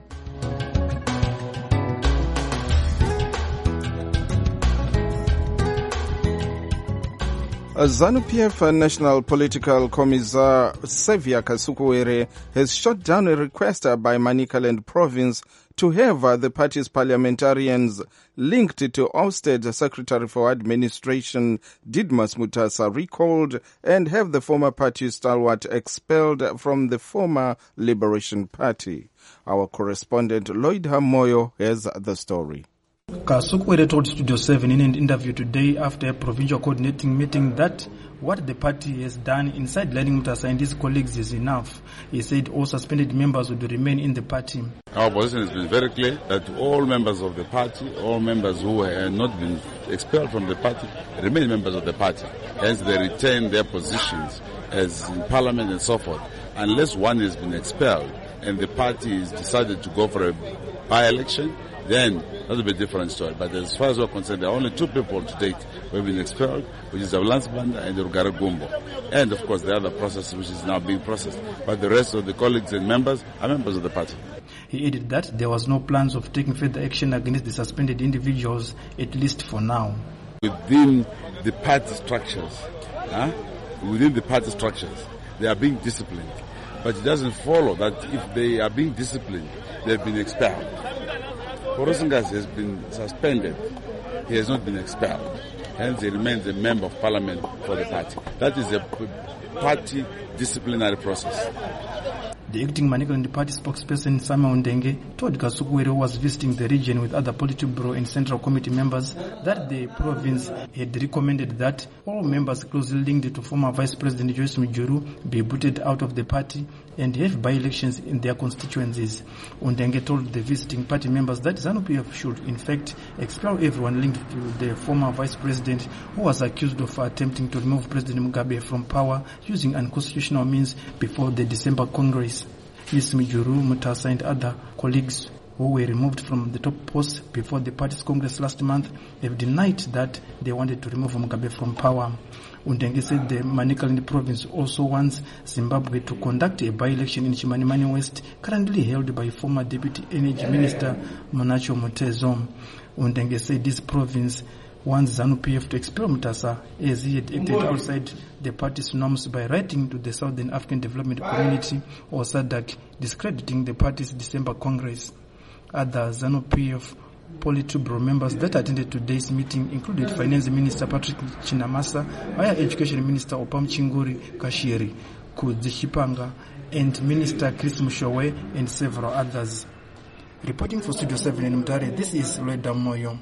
ZANU-P F National Political Commissar Sevia Kasukwere has shot down a request by Manicaland Province to have uh, the party's parliamentarians linked to ousted Secretary for Administration Didmas Mutasa recalled and have the former party stalwart expelled from the former Liberation Party. Our correspondent Lloyd Hamoyo has the story. Kasukwere told Studio seven in an interview today after a provincial coordinating meeting that what the party has done in sidelining Mutasa and his colleagues is enough. He said all suspended members would remain in the party. Our position has been very clear that all members of the party, all members who have not been expelled from the party, remain members of the party. Hence they retain their positions as in parliament and so forth. Unless one has been expelled and the party has decided to go for a by-election, then that will be a different story. But as far as we're concerned, there are only two people to date who have been expelled, which is Avlans Banda and Rugara Gumbo. And of course the other process which is now being processed. But the rest of the colleagues and members are members of the party. He added that there was no plans of taking further action against the suspended individuals, at least for now. Within the party structures, huh? within the party structures, they are being disciplined. But it doesn't follow that if they are being disciplined, they've been expelled. Korosingas has been suspended. He has not been expelled. Hence, he remains a member of parliament for the party. That is a party disciplinary process. The acting Manicaland Party spokesperson Samuel Ndenge told Kasukwere, who was visiting the region with other Politburo and Central Committee members, that the province had recommended that all members closely linked to former Vice President Joyce Mujuru be booted out of the party and have by-elections in their constituencies. Ndenge told the visiting party members that ZANU-P F should in fact expel everyone linked to the former Vice President who was accused of attempting to remove President Mugabe from power using unconstitutional means before the December Congress. Miz Mujuru, Mutasa and other colleagues who were removed from the top posts before the party's Congress last month have denied that they wanted to remove Mugabe from power. Ndenge said the Manicaland province also wants Zimbabwe to conduct a by-election in Chimanimani West, currently held by former Deputy Energy Minister Monacho Motezo. Ndenge said this province wants ZANU-P F to expel Mutasa as he had acted outside the party's norms by writing to the Southern African Development Community, or SADC, discrediting the party's December Congress. Other ZANU-P F Politburo members that attended today's meeting included Finance Minister Patrick Chinamasa, Higher Education Minister Opam Chinguri Kashiri, Kudzishipanga, and Minister Chris Mushowe, and several others. Reporting for Studio seven in Mutare, this is Leda Moyo.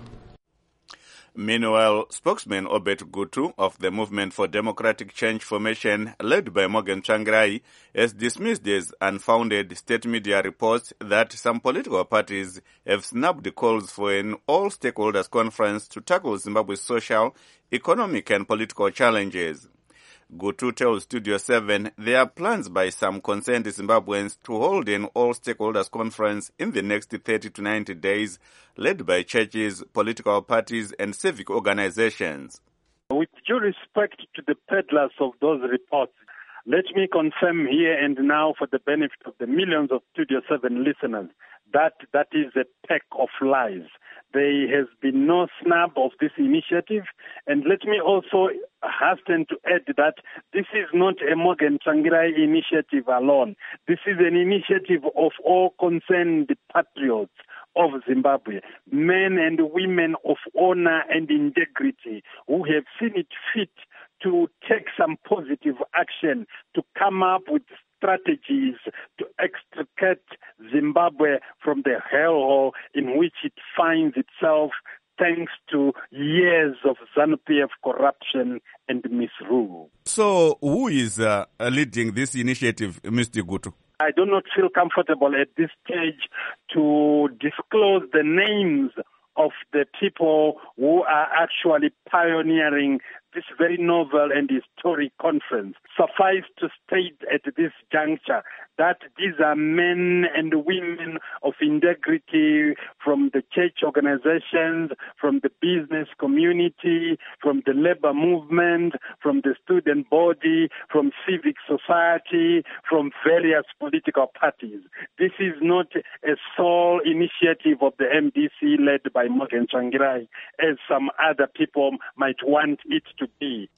Meanwhile, spokesman Obet Gutu of the Movement for Democratic Change Formation, led by Morgan Tsvangirai, has dismissed as unfounded state media reports that some political parties have snubbed calls for an all-stakeholders conference to tackle Zimbabwe's social, economic and political challenges. Gutu tells Studio seven there are plans by some concerned Zimbabweans to hold an all-stakeholders conference in the next thirty to ninety days, led by churches, political parties and civic organizations. With due respect to the peddlers of those reports, let me confirm here and now for the benefit of the millions of Studio seven listeners that that is a pack of lies. There has been no snub of this initiative. And let me also hasten to add that this is not a Morgan Tsvangirai initiative alone. This is an initiative of all concerned patriots of Zimbabwe, men and women of honor and integrity who have seen it fit to take some positive action, to come up with strategies to extricate Zimbabwe from the hellhole in which it finds itself thanks to years of ZANU-P F corruption and misrule. So who is uh, leading this initiative, Mister Gutu? I do not feel comfortable at this stage to disclose the names of the people who are actually pioneering this very novel and historic conference. Suffice to state at this juncture that these are men and women of integrity from the church organizations, from the business community, from the labor movement, from the student body, from civic society, from various political parties. This is not a sole initiative of the M D C led by Morgan Tsvangirai, as some other people might want it to be.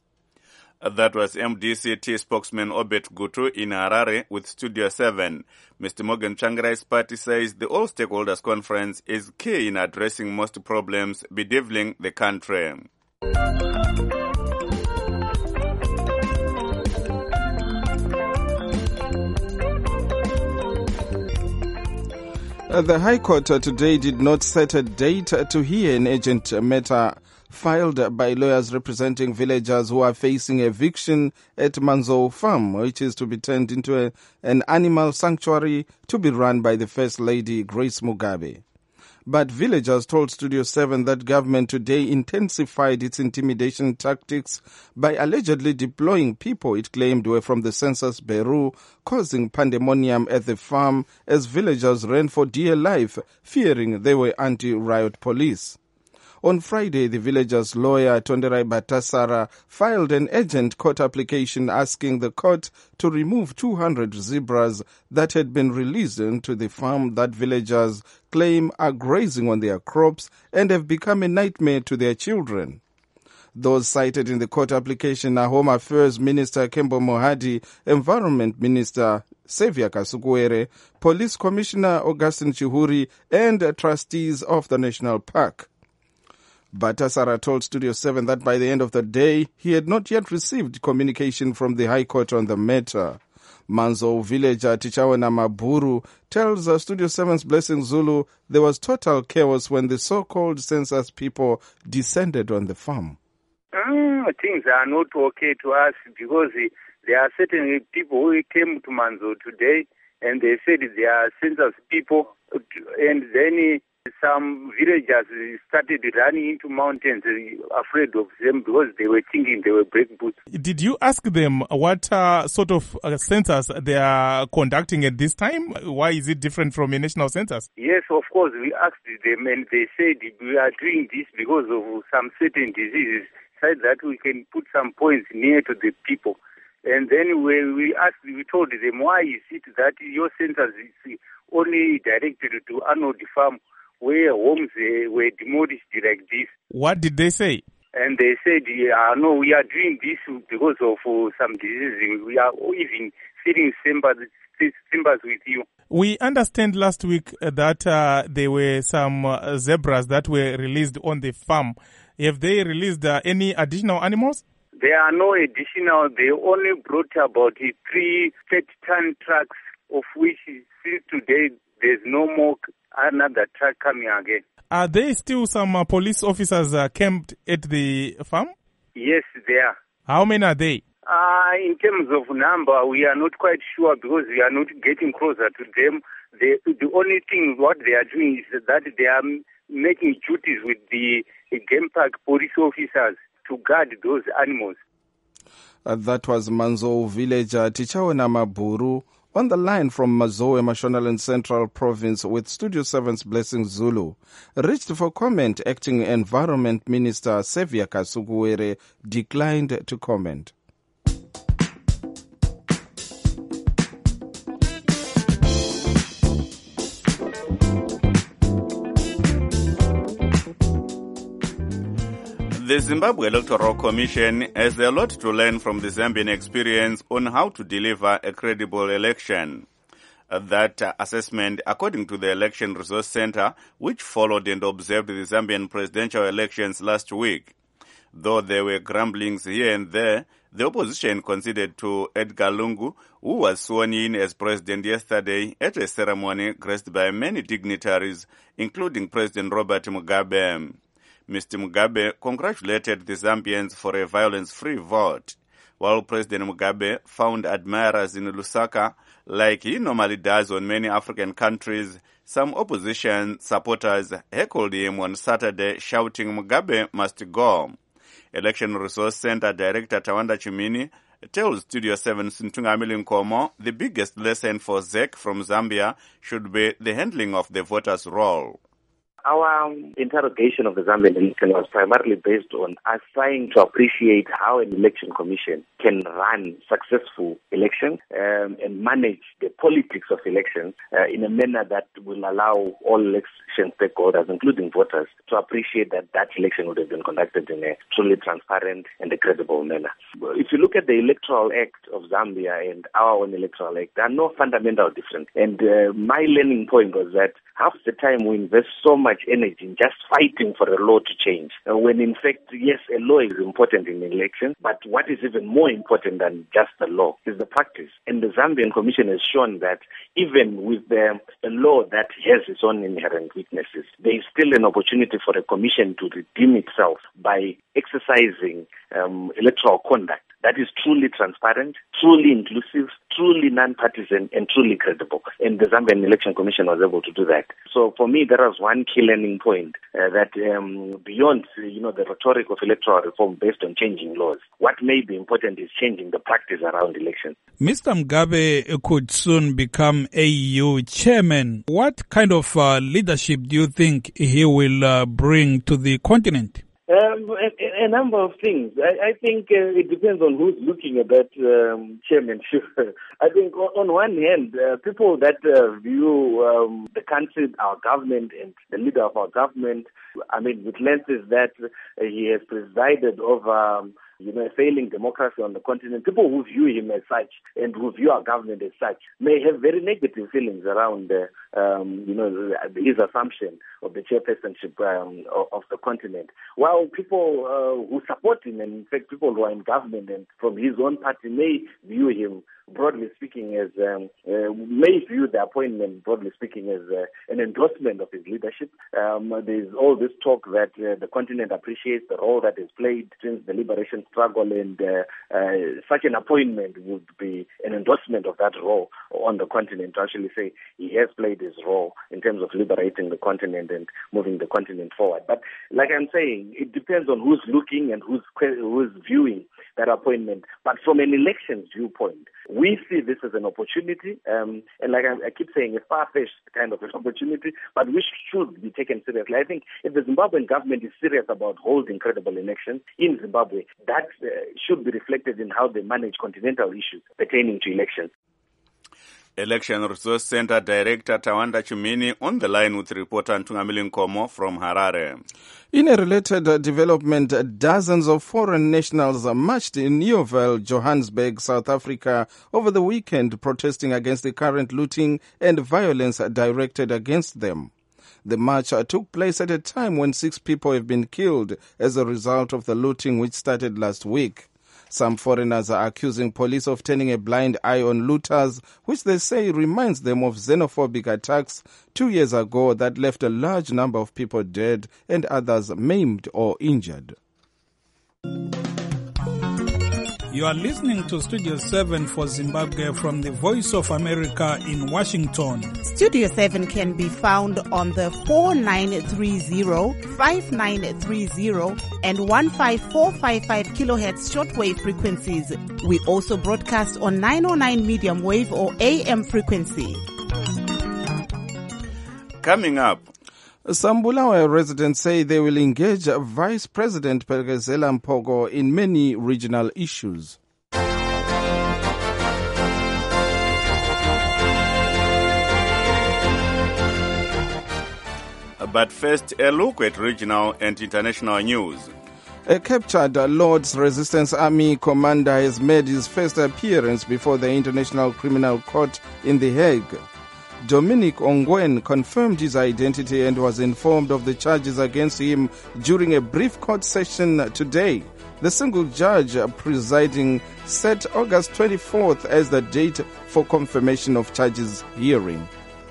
That was M D C T spokesman Obet Gutu in Harare with Studio seven. Mister Morgan Tsvangirai's party says the All Stakeholders Conference is key in addressing most problems bedeviling the country. Uh, the High Court uh, today did not set a date uh, to hear an urgent matter filed by lawyers representing villagers who are facing eviction at Manzou Farm, which is to be turned into a, an animal sanctuary to be run by the First Lady, Grace Mugabe. But villagers told Studio seven that government today intensified its intimidation tactics by allegedly deploying people it claimed were from the Census Bureau, causing pandemonium at the farm as villagers ran for dear life, fearing they were anti-riot police. On Friday, the villagers' lawyer, Tonderai Batasara, filed an urgent court application asking the court to remove two hundred zebras that had been released into the farm that villagers claim are grazing on their crops and have become a nightmare to their children. Those cited in the court application are Home Affairs Minister Kembo Mohadi, Environment Minister Xavier Kasukuwere, Police Commissioner Augustine Chihuri, and trustees of the National Park. Batasara told Studio seven that by the end of the day, he had not yet received communication from the High Court on the matter. Manzou villager Tichawana Maburu tells uh, Studio seven's Blessing Zulu there was total chaos when the so-called census people descended on the farm. Mm, things are not okay to us because there are certain people who came to Manzou today and they said they are census people, and then some villagers started running into mountains afraid of them because they were thinking they were break boots. Did you ask them what uh, sort of uh, census they are conducting at this time? Why is it different from a national census? Yes, of course. We asked them and they said we are doing this because of some certain diseases, so that we can put some points near to the people. And then when we asked, we told them, why is it that your census is only directed to Arnold Farm, where homes uh, were demolished like this? What did they say? And they said, uh, no, we are doing this because of uh, some diseases. We are even feeling sympathy with you. We understand last week that uh, there were some uh, zebras that were released on the farm. Have they released uh, any additional animals? There are no additional. They only brought about three thirty-ton trucks, of which since today there's no more another truck coming again. Are there still some uh, police officers uh, camped at the farm? Yes, there are. How many are they? Uh, in terms of number, we are not quite sure because we are not getting closer to them. They, the only thing what they are doing is that they are making duties with the game park police officers to guard those animals. Uh, that was Manzou villager Tichaona Maburu on the line from Mazoe, Mashonaland Central Province with Studio seven's Blessing Zulu. Reached for comment, Acting Environment Minister Sevia Kasukuwere declined to comment. The Zimbabwe Electoral Commission has a lot to learn from the Zambian experience on how to deliver a credible election. Uh, that uh, assessment, according to the Election Resource Center, which followed and observed the Zambian presidential elections last week. Though there were grumblings here and there, the opposition conceded to Edgar Lungu, who was sworn in as president yesterday at a ceremony graced by many dignitaries, including President Robert Mugabe. Mister Mugabe congratulated the Zambians for a violence-free vote, while President Mugabe found admirers in Lusaka, like he normally does on many African countries. Some opposition supporters heckled him on Saturday, shouting, "Mugabe must go." Election Resource Center Director Tawanda Chimini tells Studio seven's Ntungamili Nkomo the biggest lesson for Z E C from Zambia should be the handling of the voters' roll. Our um, interrogation of the Zambian election was primarily based on us trying to appreciate how an election commission can run successful elections um, and manage the politics of elections uh, in a manner that will allow all election stakeholders, including voters, to appreciate that that election would have been conducted in a truly transparent and a credible manner. If you look at the Electoral Act of Zambia and our own Electoral Act, there are no fundamental differences. And uh, my learning point was that half the time we invest so much energy in just fighting for a law to change, uh, when in fact, yes, a law is important in elections, but what is even more important than just the law is the practice. And the Zambian Commission has shown that even with the, a law that has its own inherent weaknesses, there is still an opportunity for a commission to redeem itself by exercising um, electoral conduct that is truly transparent, truly inclusive, truly non-partisan, and truly credible. And the Zambian Election Commission was able to do that. So for me, that was one key learning point, uh, that um, beyond, you know, the rhetoric of electoral reform based on changing laws, what may be important is changing the practice around elections. Mister Mugabe could soon become A U chairman. What kind of uh, leadership do you think he will uh, bring to the continent? Um, a, a number of things. I, I think uh, it depends on who's looking at that um, chairmanship. I think on, on one hand, uh, people that uh, view um, the country, our government, and the leader of our government, I mean, with lenses that uh, he has presided over um, you know, a failing democracy on the continent, people who view him as such and who view our government as such may have very negative feelings around, uh, um, you know, his assumption of the chairpersonship um, of, of the continent. While people uh, who support him, and in fact people who are in government and from his own party may view him, broadly speaking, as um, uh, may view the appointment, broadly speaking, as uh, an endorsement of his leadership. Um, there's all this talk that uh, the continent appreciates the role that is played since the liberation struggle, and uh, uh, such an appointment would be an endorsement of that role on the continent, to actually say he has played his role in terms of liberating the continent and moving the continent forward. But like I'm saying, it depends on who's looking and who's, who's viewing that appointment. But from an elections viewpoint, we see this as an opportunity, um, and like I, I keep saying, a far-fetched kind of an opportunity, but which should be taken seriously. I think if the Zimbabwean government is serious about holding credible elections in Zimbabwe, that uh, should be reflected in how they manage continental issues pertaining to elections. Election Resource Center Director Tawanda Chimini on the line with reporter Ntungamili Nkomo from Harare. In a related uh, development, dozens of foreign nationals marched in Yeoville, Johannesburg, South Africa over the weekend, protesting against the current looting and violence directed against them. The march uh, took place at a time when six people have been killed as a result of the looting which started last week. Some foreigners are accusing police of turning a blind eye on looters, which they say reminds them of xenophobic attacks two years ago that left a large number of people dead and others maimed or injured. You are listening to Studio seven for Zimbabwe from the Voice of America in Washington. Studio seven can be found on the four nine three zero, five nine three zero and one five four five five kilohertz shortwave frequencies. We also broadcast on nine oh nine medium wave or A M frequency. Coming up, some Bulawayo residents say they will engage Vice President Pelekezela Mpogo in many regional issues. But first, a look at regional and international news. A captured Lord's Resistance Army commander has made his first appearance before the International Criminal Court in The Hague. Dominic Ongwen confirmed his identity and was informed of the charges against him during a brief court session today. The single judge presiding set August twenty-fourth as the date for confirmation of charges hearing.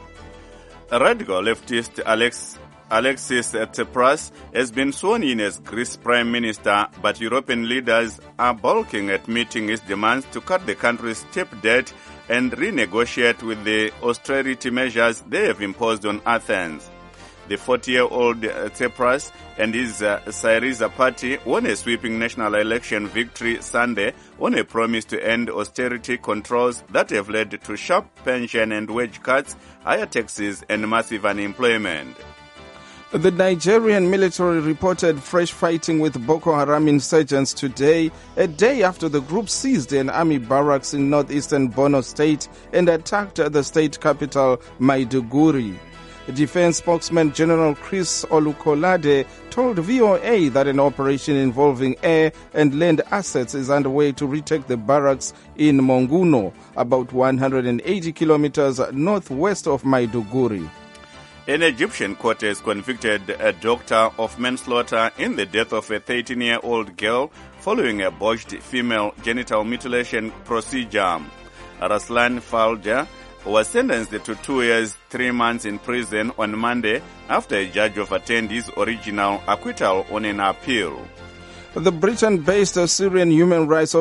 Radical leftist Alex, Alexis Tsipras has been sworn in as Greece Prime Minister, but European leaders are balking at meeting his demands to cut the country's steep debt and renegotiate with the austerity measures they have imposed on Athens. The forty-year-old Tsipras and his uh, Syriza party won a sweeping national election victory Sunday on a promise to end austerity controls that have led to sharp pension and wage cuts, higher taxes, and massive unemployment. The Nigerian military reported fresh fighting with Boko Haram insurgents today, a day after the group seized an army barracks in northeastern Borno State and attacked the state capital, Maiduguri. Defense spokesman General Chris Olukolade told V O A that an operation involving air and land assets is underway to retake the barracks in Monguno, about one hundred eighty kilometers northwest of Maiduguri. An Egyptian court has convicted a doctor of manslaughter in the death of a thirteen-year-old girl following a botched female genital mutilation procedure. Raslan Falja was sentenced to two years, three months in prison on Monday after a judge overturned his original acquittal on an appeal. The Britain-based Syrian Human Rights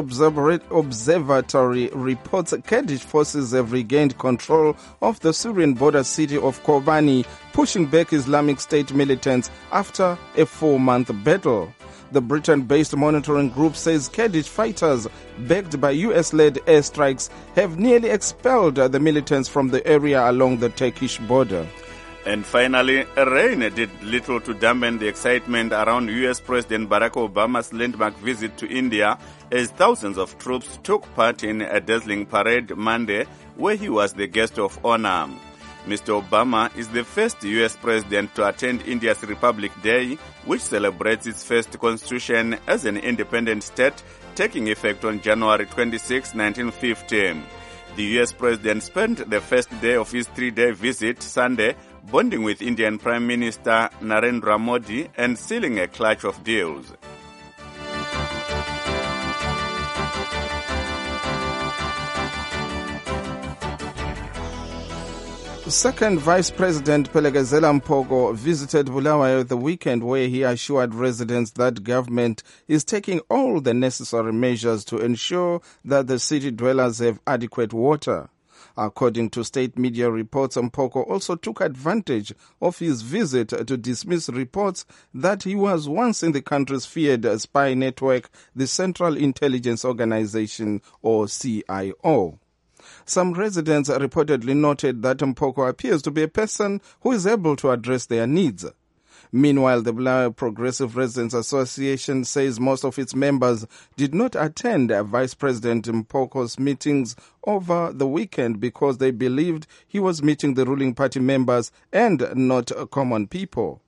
Observatory reports Kurdish forces have regained control of the Syrian border city of Kobani, pushing back Islamic State militants after a four-month battle. The Britain-based monitoring group says Kurdish fighters, backed by U S-led airstrikes, have nearly expelled the militants from the area along the Turkish border. And finally, rain did little to dampen the excitement around U S President Barack Obama's landmark visit to India as thousands of troops took part in a dazzling parade Monday where he was the guest of honor. Mister Obama is the first U S president to attend India's Republic Day, which celebrates its first constitution as an independent state, taking effect on January twenty-sixth, nineteen fifty. The U S president spent the first day of his three-day visit Sunday bonding with Indian Prime Minister Narendra Modi and sealing a clutch of deals. Second Vice President Pelekezela Mpogo visited Bulawayo the weekend, where he assured residents that government is taking all the necessary measures to ensure that the city dwellers have adequate water. According to state media reports, Mpogo also took advantage of his visit to dismiss reports that he was once in the country's feared spy network, the Central Intelligence Organization, or C I O. Some residents reportedly noted that Mpogo appears to be a person who is able to address their needs. Meanwhile, the Bulawayo Progressive Residents Association says most of its members did not attend Vice President Mpogo's meetings over the weekend because they believed he was meeting the ruling party members and not common people.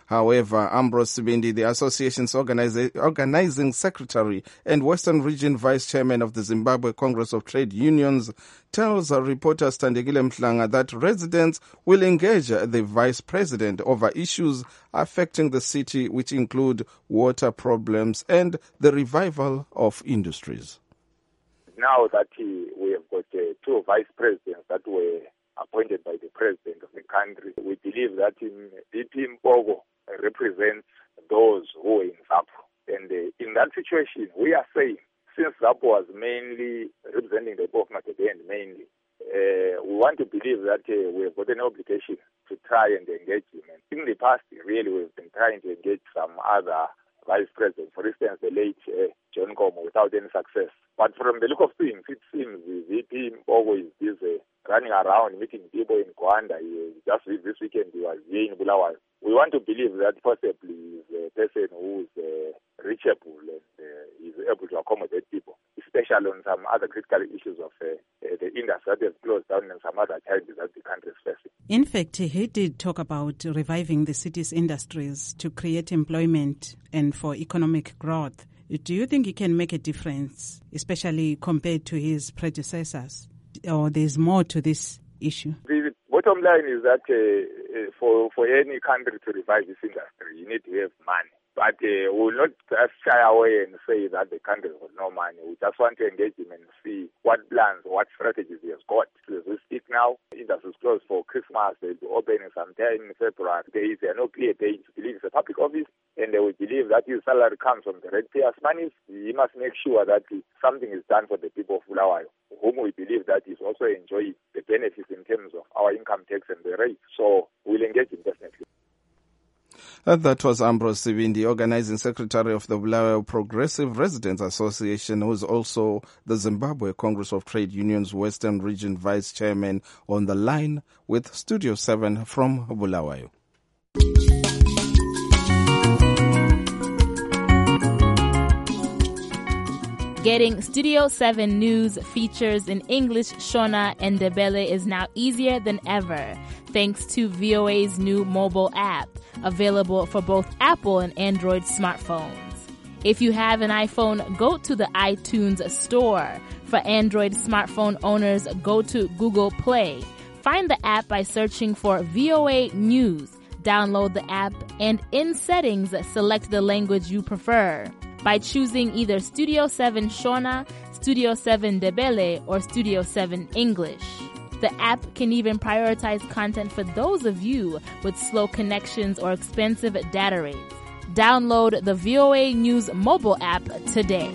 However, Ambrose Sibindi, the association's organiza- organizing secretary and Western Region vice chairman of the Zimbabwe Congress of Trade Unions, tells a reporter Standegile Mhlanga that residents will engage the vice president over issues affecting the city, which include water problems and the revival of industries. Now that uh, we have got uh, two vice presidents that were appointed by the president of the country, we believe that in D P Mpogo represents those who were in ZAPU. And uh, in that situation, we are saying, since ZAPU was mainly representing the people of Matabeleland mainly, uh, we want to believe that uh, we have got an obligation to try and engage him. And in the past, really, we've been trying to engage some other vice presidents, for instance, the late uh, John Komo, without any success. But from the look of things, it seems the V P Mpogo is busy running around, meeting people in Gwanda. He, just this weekend, he was here in Bulawayo. We want to believe that possibly is a person who is uh, reachable and uh, is able to accommodate people, especially on some other critical issues of uh, uh, the industry that has closed down and some other challenges that the country is facing. In fact, he did talk about reviving the city's industries to create employment and for economic growth. Do you think he can make a difference, especially compared to his predecessors? Or there's more to this issue? The bottom line is that uh, for, for any country to revive this industry, you need to have money. But uh, we will not just shy away and say that the country has no money. We just want to engage him and see what plans, what strategies he has got. As we speak now, industry is closed for Christmas. They'll be opening sometime in February. There is uh, no clear date. We believe it's a public office, and uh, we believe that his salary comes from the ratepayers' money. He must make sure that something is done for the people of Bulawayo, whom we believe that is also enjoying the benefits in terms of our income tax and the rates. So we'll engage him definitely. Uh, that was Ambrose Sibindi, organizing secretary of the Bulawayo Progressive Residents Association, who is also the Zimbabwe Congress of Trade Unions Western Region vice chairman, on the line with Studio seven from Bulawayo. Getting Studio seven news features in English, Shona, and Ndebele is now easier than ever, thanks to V O A's new mobile app, available for both Apple and Android smartphones. If you have an iPhone, go to the iTunes Store. For Android smartphone owners, go to Google Play. Find the app by searching for V O A News. Download the app and in settings, select the language you prefer by choosing either Studio seven Shona, Studio seven Ndebele, or Studio seven English. The app can even prioritize content for those of you with slow connections or expensive data rates. Download the V O A News mobile app today.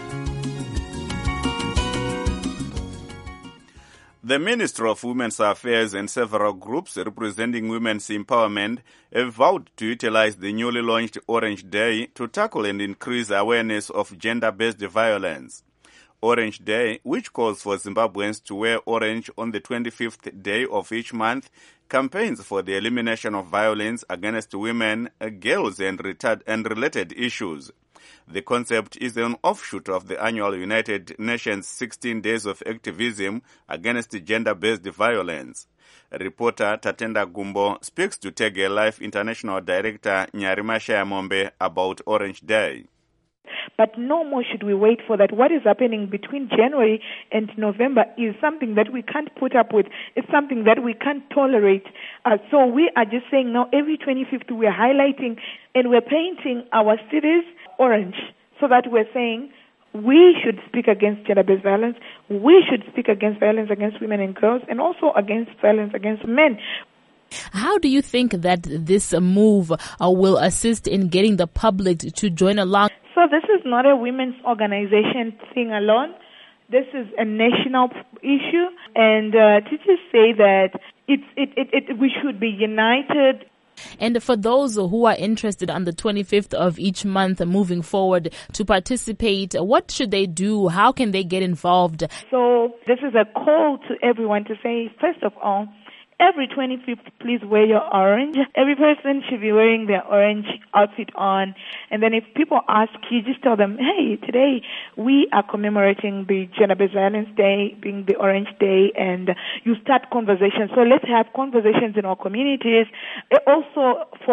The Ministry of Women's Affairs and several groups representing women's empowerment have vowed to utilize the newly launched Orange Day to tackle and increase awareness of gender-based violence. Orange Day, which calls for Zimbabweans to wear orange on the twenty-fifth day of each month, campaigns for the elimination of violence against women, girls, and, retard- and related issues. The concept is an offshoot of the annual United Nations sixteen Days of Activism Against Gender-Based Violence. Reporter Tatenda Gumbo speaks to Tege Life International Director Nyarima Shayamombe about Orange Day. But no more should we wait for that. What is happening between January and November is something that we can't put up with. It's something that we can't tolerate. Uh, so we are just saying now every twenty-fifth we are highlighting and we're painting our cities orange so that we're saying we should speak against gender-based violence. We should speak against violence against women and girls and also against violence against men. How do you think that this move uh, will assist in getting the public to join along? So this is not a women's organization thing alone. This is a national issue. And uh, to just say that it's, it, it, it, we should be united. And for those who are interested on the twenty-fifth of each month moving forward to participate, what should they do? How can they get involved? So this is a call to everyone to say, first of all, every twenty-fifth, please wear your orange. Every person should be wearing their orange outfit on. And then if people ask you, just tell them, hey, today we are commemorating the Gender-Based Violence Day, being the Orange Day, and you start conversations. So let's have conversations in our communities. Also, for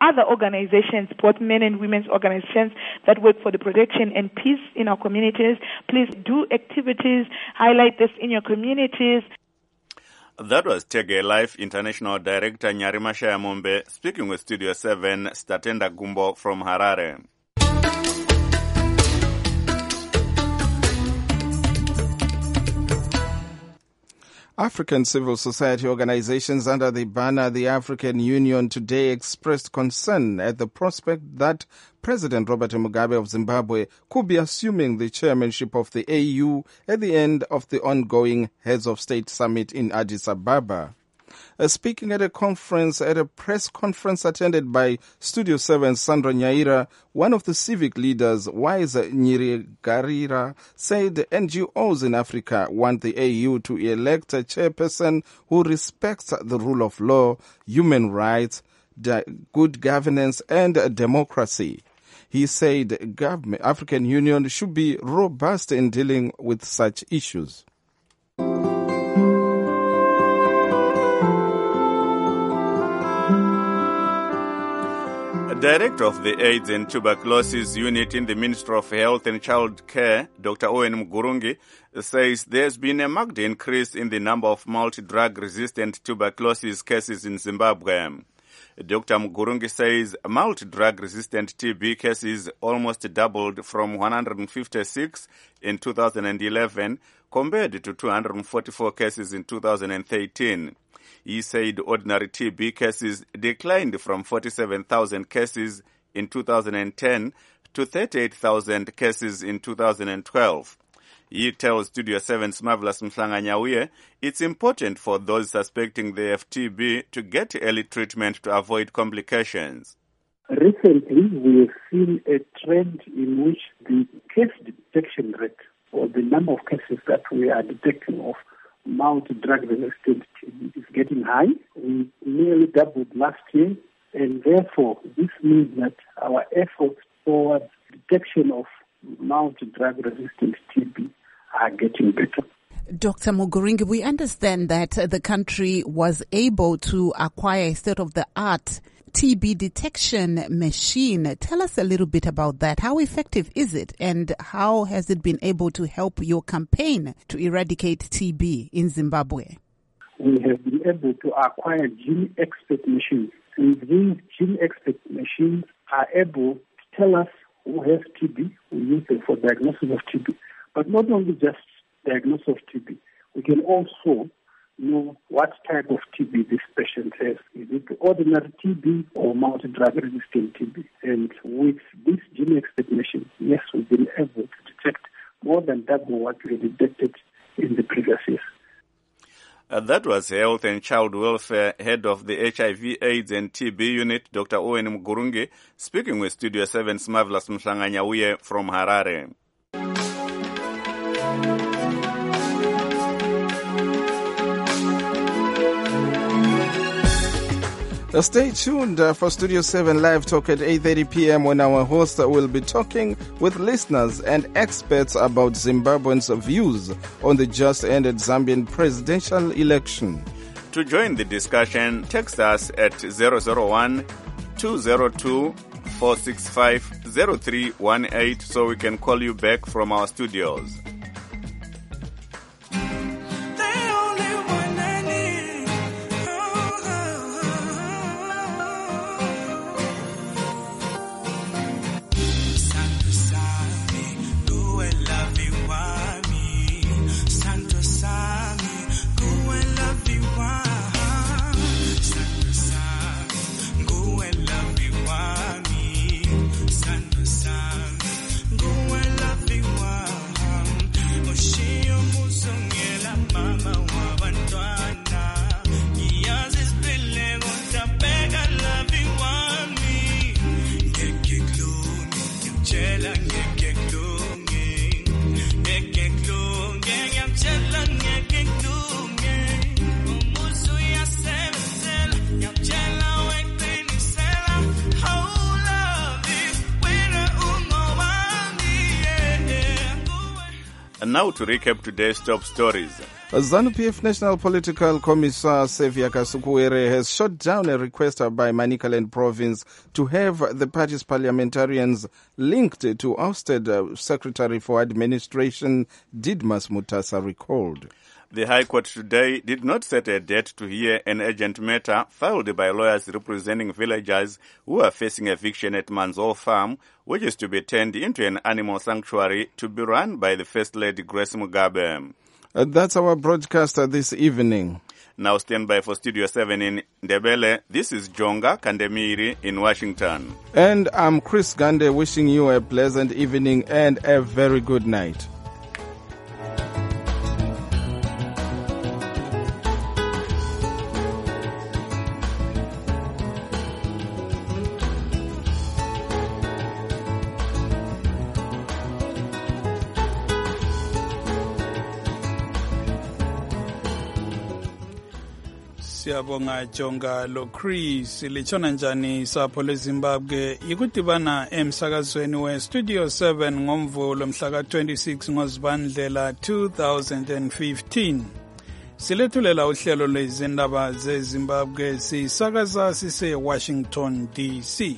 other organizations, both men and women's organizations that work for the protection and peace in our communities. Please do activities, highlight this in your communities. That was Tege Life International Director Nyarima Shayamombe speaking with Studio seven, Statenda Gumbo from Harare. African civil society organizations under the banner the African Union today expressed concern at the prospect that President Robert Mugabe of Zimbabwe could be assuming the chairmanship of the A U at the end of the ongoing Heads of State Summit in Addis Ababa. Uh, speaking at a conference, at a press conference attended by Studio seven's Sandra Nyaira, one of the civic leaders, Wise Nyirigarira, said N G Os in Africa want the A U to elect a chairperson who respects the rule of law, human rights, good governance, and democracy. He said government, African Union should be robust in dealing with such issues. Director of the AIDS and Tuberculosis Unit in the Ministry of Health and Child Care, Doctor Owen Mugurungi, says there's been a marked increase in the number of multi-drug resistant tuberculosis cases in Zimbabwe. Doctor Mugurungi says multi-drug resistant T B cases almost doubled from one hundred fifty-six in two thousand eleven compared to two hundred forty-four cases in two thousand thirteen. He said ordinary T B cases declined from forty-seven thousand cases in two thousand ten to thirty-eight thousand cases in two thousand twelve. He tells Studio seven's Marvelous Mhlanga-Nyauye it's important for those suspecting they have T B to get early treatment to avoid complications. Recently, we have seen a trend in which the case detection rate, or the number of cases that we are detecting of multi-drug resistant T B, is getting high. We nearly doubled last year, and therefore this means that our efforts towards detection of multi-drug resistant T B are getting better. Doctor Muguringi, we understand that the country was able to acquire a state-of-the-art T B detection machine. Tell us a little bit about that. How effective is it, and how has it been able to help your campaign to eradicate T B in Zimbabwe? We have been able to acquire gene expert machines, and these gene expert machines are able to tell us who has T B. We use them for diagnosis of T B. But not only just diagnosis of T B, we can also know what type of T B this patient has. Is it ordinary T B or multi-drug resistant T B? And with this gene expert machine, yes, we've been able to detect more than double what we detected in the previous years. Uh, that was Health and Child Welfare Head of the H I V, AIDS and T B Unit, Doctor Owen Mugurungi, speaking with Studio seven's Marvelous Mhlanga-Nyauye from Harare. Uh, stay tuned uh, for Studio seven Live Talk at eight thirty p.m. when our host uh, will be talking with listeners and experts about Zimbabweans' views on the just-ended Zambian presidential election. To join the discussion, text us at zero zero one, two zero two, four six five, zero three one eight so we can call you back from our studios. And now to recap today's top stories. ZANU-P F National Political Commissar Xavier Kasukuwere has shot down a request by Manicaland Province to have the party's parliamentarians linked to ousted uh, Secretary for Administration Didmas Mutasa recalled. The High Court today did not set a date to hear an urgent matter filed by lawyers representing villagers who are facing eviction at Manzol Farm, which is to be turned into an animal sanctuary to be run by the First Lady Grace Mugabe. Uh, that's our broadcaster this evening. Now stand by for Studio seven in Ndebele. This is Jonga Kandemiri in Washington. And I'm Chris Gande wishing you a pleasant evening and a very good night. Siyabonga Jonga lo Chris lichona njani sapho leZimbabwe ikudibana emsakazweni we Studio seven ngomvulo mhla ka twenty-six ngoZibandlela two thousand fifteen. Silethulela uhlelo lwezindaba zeZimbabwe sisakaza sise Washington D C.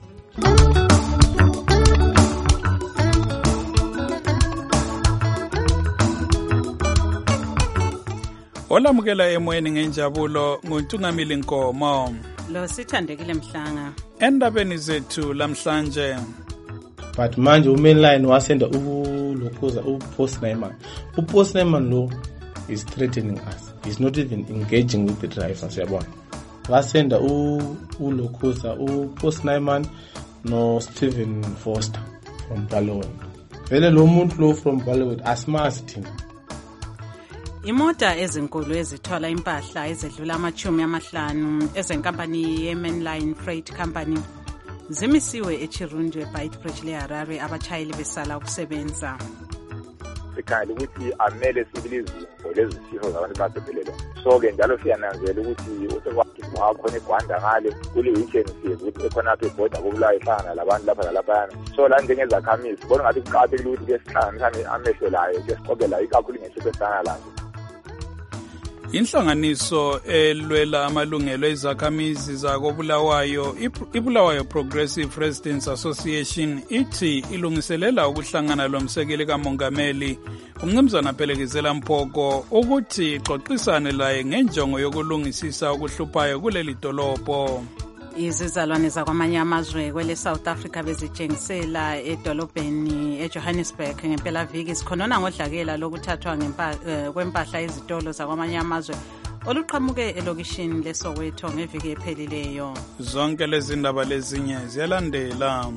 Olamukela emoyeni ngenjabulo nguNtungamili Nkomo. Lo sithandekile Mhlanga. Endabeni zethu lamhlanje. But manje umainline wasenda uLokhoza uPost Naiman. uPost Naiman lo is threatening us. He's not even engaging with the drivers yabona. Wasenda uLokhoza uPost Naiman no Stephen Foster from Balloon. Vele lo muntu lo from Balloon asimazi thina. Imota ezinkulu ezithola impahla ezedlula amachumi amahlanu ezenkampani ye-Mainline Freight Company zimisiwe eChirundu eBeitbridge leHarare abachayeli besala ukusebenza. Sikhali ukuthi amele sibilizimbo lezisifo zabantu babhebhelele. So ke njalo siyananzela ukuthi usekwathi kwakhona igwanda ngale kule weekend siye ukuthi ekhona apha ebhoda kubulawa ihlangana labantu lapha nalapha. So la njengezakhamisi bona ngathi kuqhathekile ukuthi ke sihlanganisane amehlo layo ke siqobela ikakhulu ngesifo esana laso. Inhlanganiso elwela amalungelo ezakhamizi zakobulawayo iBulawayo Progressive Residents Association ithi ilungiselela ukuhlangana lomsekeli kamongameli umnumzana Phelekezela Mpoko ukuthi ixoxisane laye ngenjongo yokulungisisa ukuhluphayo kuleli dolopho. Izizalwane zakwamanye amazwe kwele South Africa bezijengisela edolobheni eJohannesburg ngempela viki sikhonona ngodlakela lokuthathwa kwempahla ezitolo zakwamanye amazwe oluqhamuke elokishini leSoweto ngeviki ephelileyo. Zonke lezi ndaba lezinye ziyalandela.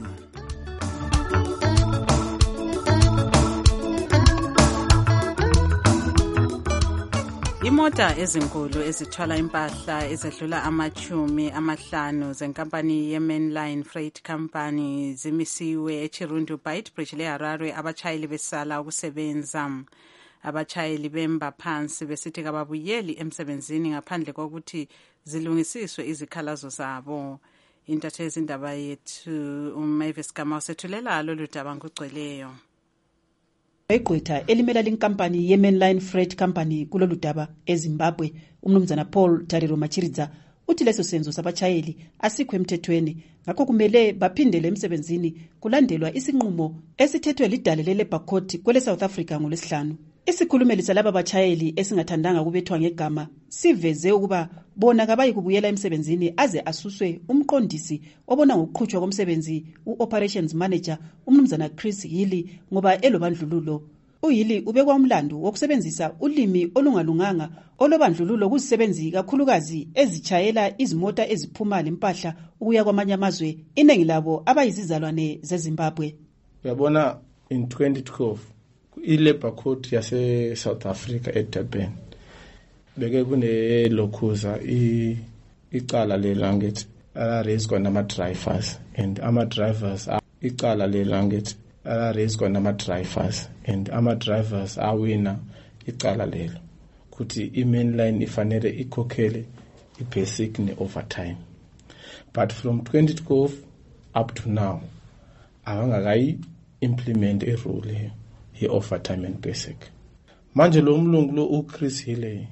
Imota ezinkulu ezithwala impahla ezedlula amachumi amahlanu zenkampani ye-Mainline Freight Company zimisiwe eChirundu Beitbridge leHarare abachayeli besala ukusebenza. Abachayeli bemba phansi besithi kababuyeli emsebenzini ngaphandle kokuthi zilungisiswe izikhalazo zabo. Intatheli indaba yethu uMavis Kamau sethulela lolu daba ngugcweleyo. Egqwetha elimela lenkampani ye-Mainline Freight Company kulolu daba eZimbabwe umnumzana Paul Tariro Machiridza uthi leso senzo sabachayeli asikho emthethweni ngakho kumele baphindele emsebenzini kulandelwa isinqumo esithethwe lidale le-Labour Court kwele South Africa ngolwesihlanu. Isikhulumeli salaba bachayeli esingathandanga kubethwa ngegama siveze ukuba bona kabayi kubuyela emsebenzini aze asuswe umqondisi obona ngokuqhutshwa komsebenzi u-operations manager umnumzana Chris Hilly ngoba elobandlululo. uHilly ubekwa umlando wokusebenzisa ulimi olungalunganga olobandlululo kuzisebenzi kakhulukazi ezichayela izimota eziphuma lempahla ukuya kwamanye amazwe iningi labo abayizizalwane zeZimbabwe. Uyabona in twenty twelve iLabour Court yase South Africa eDurban beke kune Lokhoza icala lelangethi raise kona ama drivers and ama drivers icala lelangethi raise kona ama drivers and ama drivers awina icala lelo kuthi iMainline ifanele ikhokhele ibasic ne overtime, but from twenty twelve up to now abangakayi implement a rule here he overtime and basic. manje lo mlungu lo uChris Hilley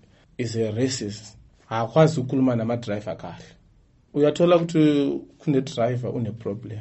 is a racist, akwazi ukukhuluma nama-driver kahle. Uyathola ukuthi kune-driver une-problem,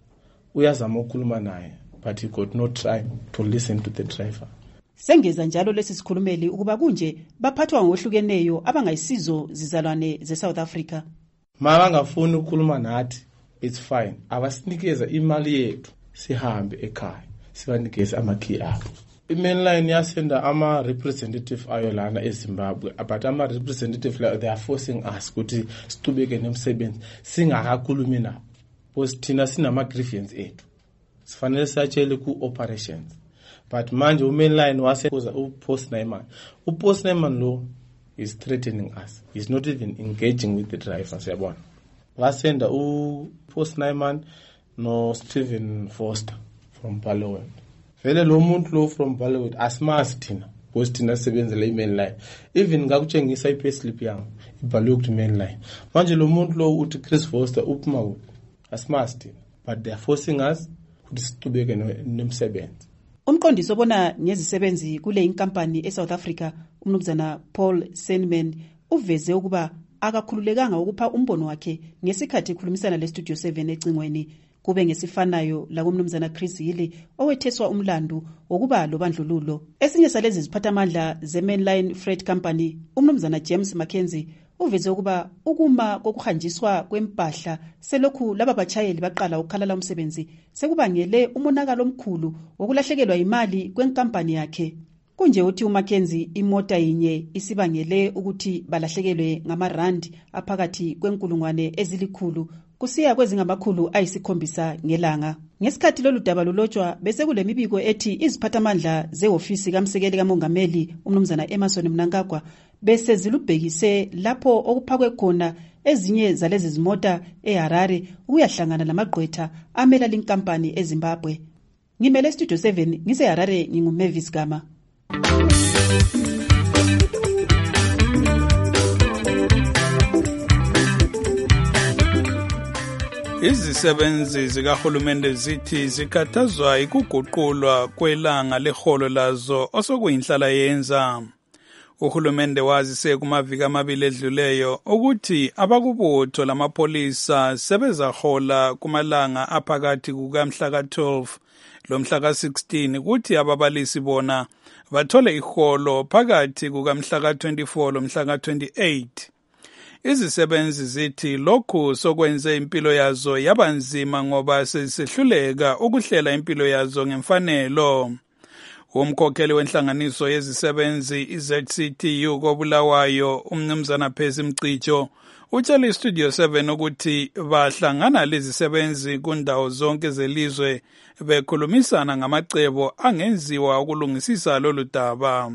uyazama ukukhuluma naye, but he got no time to listen to the driver. Sengeza njalo lesi sikhulumeli ukuba kunje baphathwa ngohlukeneyo abangayisizo zizalwane ze-South Africa. Ma bangafuni ukukhuluma nathi, it's fine. Abasinikeza imali yethu, sihambe ekhaya, sibanikeze amakey abo. I-mainline yasenda ama-representative ayo lana eZimbabwe, but ama-representative they are forcing us ukuthi situbeke nemsebenzi singakakhulumi nabo, because thina sinama-grievance ethu, sifanele satshele ku-operations. But manje u-mainline wasekuza uPost Nyman. uPost Nyman lo is threatening us. He's not even engaging with the driver, siyabona. Wasenda uPost Nyman no Stephen Foster from Ballowwood. Vele lo muntu lo from Ballowwood asimazi thina, because thina sisebenzela i-mainline. Even ngakutshengisa i-payslip yami ibhalwe ukuthi mainline. Manje lo muntu lo uthi Chris Foster uphuma kuphi? Asimazi thina, but they are forcing us ukuthi situbeke nemsebenzi. Umqondisi obona ngezisebenzi kule inkampani eSouth Africa, umnumzana Paul Senman, uveze ukuba akakhululekanga ukupha umbono wakhe ngesikhathi ekhulumisana leStudio seven ecingweni, kube ngesifanayo la kumnumzana Chris Hilley owetheswa umlandu wokuba lobandlululo. Esinye salezi ziphathamandla ze-Mainline Freight Company, umnumzana James Mackenzie, uveze ukuba ukuma kokuhanjiswa kwempahla selokhu laba bachayeli baqala ukukhalala umsebenzi sekubangele umonakalo omkhulu wokulahlekelwa imali kwenkampani yakhe. Kunje uthi uMackenzie imota yinye isibangele ukuthi balahlekelwe ngamarandi aphakathi kwenkulungwane ezilikhulu kusiya kwezingamakhulu ayisikhombisa ngelanga. Ngesikhathi lolu daba lulotshwa bese kule mibiko ethi iziphathamandla zeofisi kamsekeli kamongameli umnumzana Emerson Mnangagwa bese zilubhekise lapho okuphakwe khona ezinye zalezi zimota eHarare ukuyahlangana namagqwetha amela linkampani eZimbabwe. Ngimele Studio seven ngiseHarare, nginguMavis Gama. Izisebenzi zikahulumende zithi zikhathazwa ikuguqulwa kwelanga leholo lazo osokuyinhlala yenza. Uhulumende wazise kumaviki amabili edluleyo ukuthi abakubutho lamapolisa sebezahola kumalanga aphakathi kukamhla ka-twelve lomhla ka-sixteen, ukuthi ababalisi bona bathole iholo phakathi kukamhla ka-twenty-four lomhla ka-twenty-eight. Izisebenzi zithi lokhu sokwenze impilo yazo yabanzima ngoba sesehluleka ukuhlela impilo yazo ngemfanelo. Umkhokheli wenhlanganiso yezisebenzi i-Z C T U koBulawayo umnumzana Phezi Mcijo utshela iStudio seven ukuthi bahlangana lezi sebenzi kundawo zonke zelizwe bekhulumisana ngamacebo angenziwa ukulungisisa lolu daba.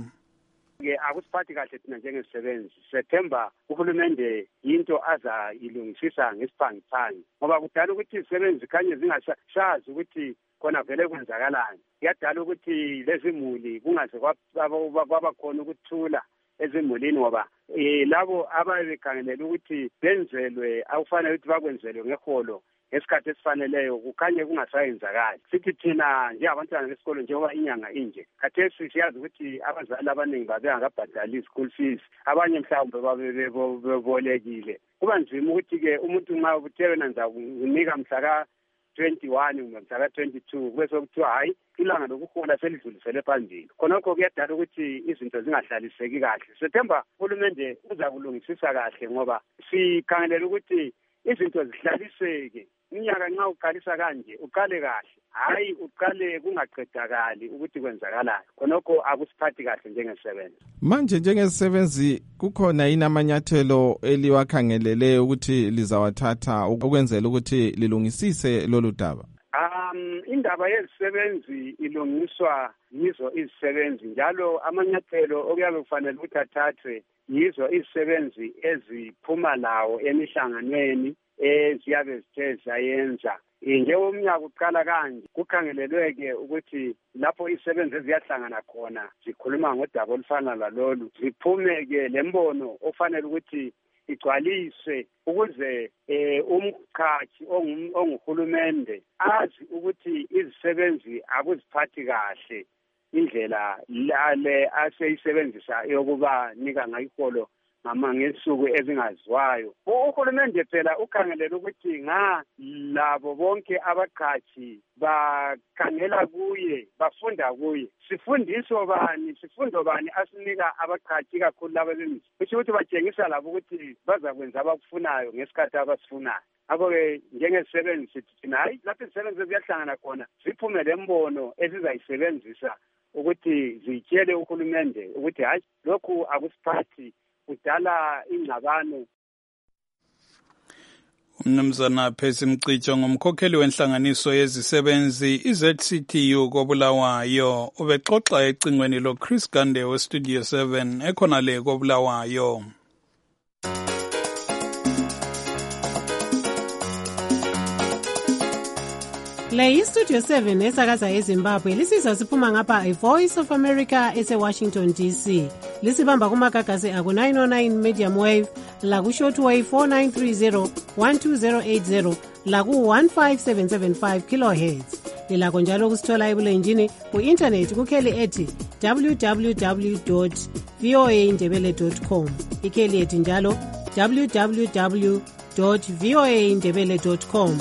Ke akusiphathi kahle thina njengezisebenzi. September uhulumende into aza ilungisisa ngesiphangiphangi ngoba kudala ukuthi izisebenzi kanye zingashazi ukuthi khona vele kwenzakalani. Kuyadala ukuthi lezi muli kungaze kwaba khona ukuthula ezimulini ngoba eh labo ababekhangelela ukuthi benzelwe akufanele ukuthi bakwenzelwe ngeholo ngesikhathi esifaneleyo kukhanye kungasayenzakali. Sithi thina njengabantwana besikolo njengoba inyanga inje khathesi siyazi ukuthi abazali abaningi babengakabhadali school fees, abanye mhlawumbe babebolekile. Kuba nzima ukuthi-ke umuntu nxa uthe nanza unika mhla ka twenty-one kumbe mhla ka twenty-two bese kuthiwa hayi ilanga lokuhola selidlulisele phambili. Khonokho kuyadala ukuthi izinto zingahlaliseki kahle. September uhulumende uza kulungisisa kahle ngoba sikhangelela ukuthi izinto zihlaliseke. Unyaka nxa uqalisa kanje uqale kahle, hayi uqale kungaqedakali ukuthi kwenzakalayo. Khonokho akusiphathi kahle njengesebenzi. Manje njengesebenzi kukhona yini amanyathelo eliwakhangelele ukuthi lizawathatha ukwenzela ukuthi lilungisise lolu daba? Um indaba yezisebenzi ilungiswa yizo izisebenzi njalo amanyathelo okuyabe kufanele ukuthi athathwe yizo izisebenzi eziphuma lawo emihlanganweni eziyabe zithe zayenza. Njengomnyaka uqala kanje kukhangelelweke ukuthi lapho izisebenzi eziyahlangana khona zikhuluma ngodaba olufana lalolu ziphume-ke lembono ofanele ukuthi igcwaliswe ukuze eh umkhathi onguhulumende azi ukuthi izisebenzi akuziphathi kahle indlela lale aseyisebenzisa yokuba nika ngayiholo ngesuku ezingaziwayo. Uhulumende phela ukhangelela ukuthi nga labo bonke abaqhashi bakhangela kuye, bafunda kuye. Sifundiso bani, sifundo bani asinika abaqhashi kakhulu labo bemisi. Kusho ukuthi batshengisa labo ukuthi bazakwenza abakufunayo ngesikhathi abasifunayo. Abo-ke njengesisebenzi sithi thina hayi lapho izisebenzi ziyahlangana khona ziphume le mbono ezizayisebenzisa ukuthi zitshele uhulumende ukuthi hayi lokhu akusiphathi kudala ingxabano. Umnumzana Phesi Mcijo ngumkhokheli wenhlanganiso yezisebenzi i-Z C T U koBulawayo ubexoxa ecingweni lo Chris Gande we-Studio seven ekhona le koBulawayo. Le yi-Studio seven esakaza eZimbabwe lisizwa siphuma ngapha i-Voice of America ese-Washington D C. Lisibamba kumagagasi aku nine oh nine medium wave, laku short wave four nine three zero, one two zero eight zero, laku one five seven seven five kilohertz. Lilakho njalo kusithola ebulenjini ku-internet kukheli ethi w w w dot v o a ndebele dot com. Ikheli ethi njalo w w w dot v o a ndebele dot com.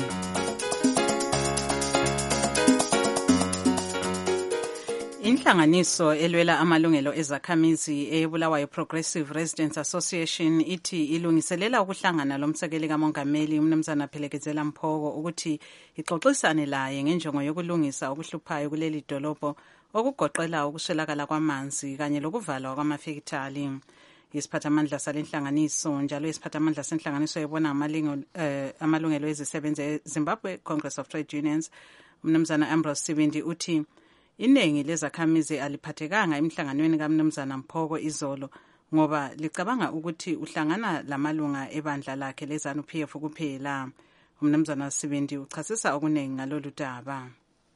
Inhlanganiso elwela amalungelo ezakhamizi eBulawayo Progressive Residents Association ithi ilungiselela ukuhlangana lomsekeli kamongameli umnumzana Phelekezela Mphoko ukuthi ixoxisane laye ngenjongo yokulungisa okuhluphayo kuleli dolobho okugoqela ukuswelakala kwamanzi kanye lokuvalwa kwamafekithali. Isiphathamandla salenhlanganiso njalo isiphathamandla senhlanganiso ebona amalungelo ezisebenzi eZimbabwe Congress of Trade Unions umnumzana Ambrose Sibindi uthi iningi lezakhamizi aliphathekanga emhlanganweni kaMnumzana Mphoko izolo ngoba licabanga ukuthi uhlangana lamalunga ebandla lakhe leZANU-P F kuphela. Umnumzana Sibindi uchasisa okuningi ngalolu daba.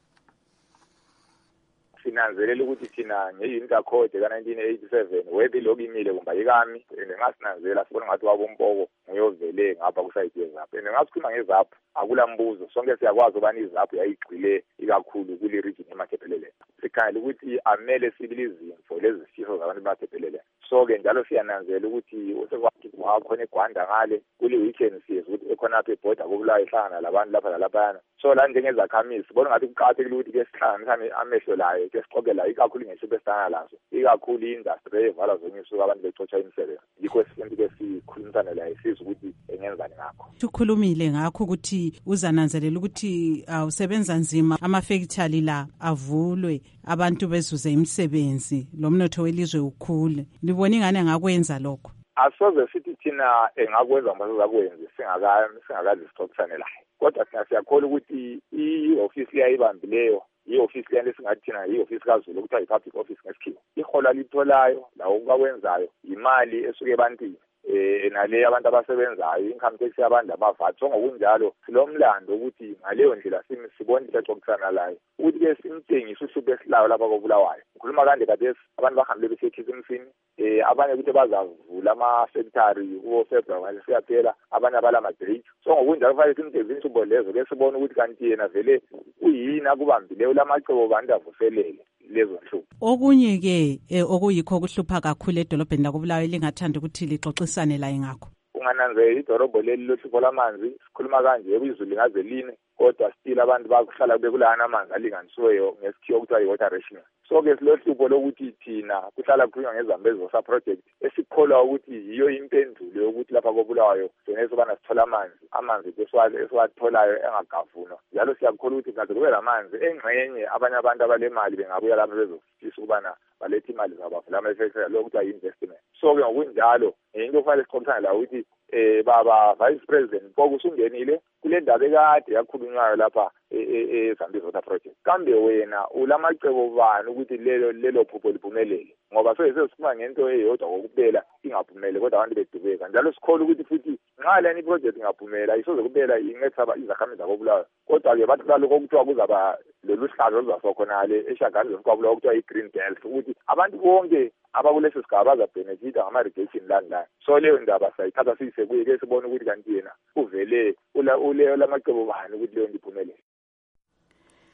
Sinanzelela ukuthi thina nge-Unita Code ka nineteen eighty-seven webe lokhu imile kumba yikami engasinanzela sibona ngathi wabompoko nguyovele ngapha kusayide yeZAPU and ngasikhuluma ngeZAPU akula mbuzo sonke siyakwazi ubani iZAPU yayigcile ikakhulu kule region eMathebelele. Sikhangela ukuthi amele sibili izimvo lezifiso zabantu eMathebelele. So-ke njalo siyananzela ukuthi usekwathi wakhona eGwanda ngale kule weekend siyeza ukuthi ekhonapha ebhoda koBulawayo ehlangana labantu lapha nalaphana. So la njengezakhamisi sibona ngathi kuqakathekile ukuthi ke sihlanganisane amehlo layo ke siqoke la ikakhulu ngesipho esitana laso ikakhulu i-industry evala zonke isuka abantu becotsha imisebenzi yikho sifundi ke sikhulumisane la isizwe ukuthi engenzani ngakho. Ukhulumile ngakho ukuthi uzananzelela ukuthi awusebenza nzima amafekithali la avulwe abantu bezuze imisebenzi lo mnotho welizwe ukhule. Libona ingane ngakwenza lokho. Asoze sithi thina engakwenza masizakwenza singakazi singakazi sixoxisane laye. Kodwa thina siyakholwa ukuthi i-office yayibambileyo i-office le singathi thina i-office kaZulu ukuthi i-public office ngesikhiwo ihola litholayo lawo okakwenzayo imali esuke ebantwini eh nale abantu abasebenzayo income tax yabantu abavat. So ngokunjalo silomlando ukuthi ngaleyo ndlela sibone sixoxisana laye ukuthi ke simthengise uhlupho esilayo lapha koBulawayo. Ngikhuluma kanje kade abantu bahambile besekhisa emsini eh abanye ukuthi bazavula ama-factory kuwo February siyaphela abanye abala ma-date. So ngokunjalo kufanele simthengise insubo lezo ke sibone ukuthi kanti yena vele uyini akubambileyo lamacebo bantu avuselele lezo nhlupho. Okunye ke okuyikho okuhlupha kakhulu edolobheni lakoBulawayo lingathanda ukuthi lixoxisane laye ngakho. Ungananzela idolobho leli lohlupho lamanzi sikhuluma kanje izulu lingaze line kodwa still abantu bakuhlala bekulana amanzi alinganisiweyo ngesikhiwo okuthiwa yi-water rationing. So-ke silohlupho lokuthi thina kuhlala kukhulunywa ngezambezo project esikholwa ukuthi yiyo impendulo yokuthi lapha koBulawayo sinesobana sithola amanzi amanzi esiwatholayo engagavunwa. Njalo siyakholwa ukuthi kaze kube lamanzi engxenye abanye abantu abalemali bengabuya lapha bezofisa ukubana balethe imali zabo bavula ama-factory lokhu kuthiwa yi-investment. So-ke ngokunjalo into kufanele sixoxisane la ukuthi eh baba vice president Mphoko usungenile kule ndaba ekade yakhulunywayo lapha eZambezi Water Project. Kambe wena ulamacebo bani ukuthi lelo lelo phupho liphumelele? Ngoba sesikhuluma ngento eyodwa kokuphela ingaphumele kodwa abantu bedubeka. Njalo sikholwa ukuthi futhi nxa leni project ingaphumela isoze kuphela ingethaba izakhamizi zakoBulawayo. Kodwa ke bathi lokho okuthiwa kuzaba lolu hlazo oluzasokhonale eShagari zomkwabulo okuthiwa i-Green Belt ukuthi abantu bonke abakulesi sigaba bazabhenefita ngama-irrigation land la. So leyo ndaba sayithatha siyise kuye ke sibone ukuthi kanti yena uvele uleyo lamacebo bani ukuthi leyo ndiphumelele.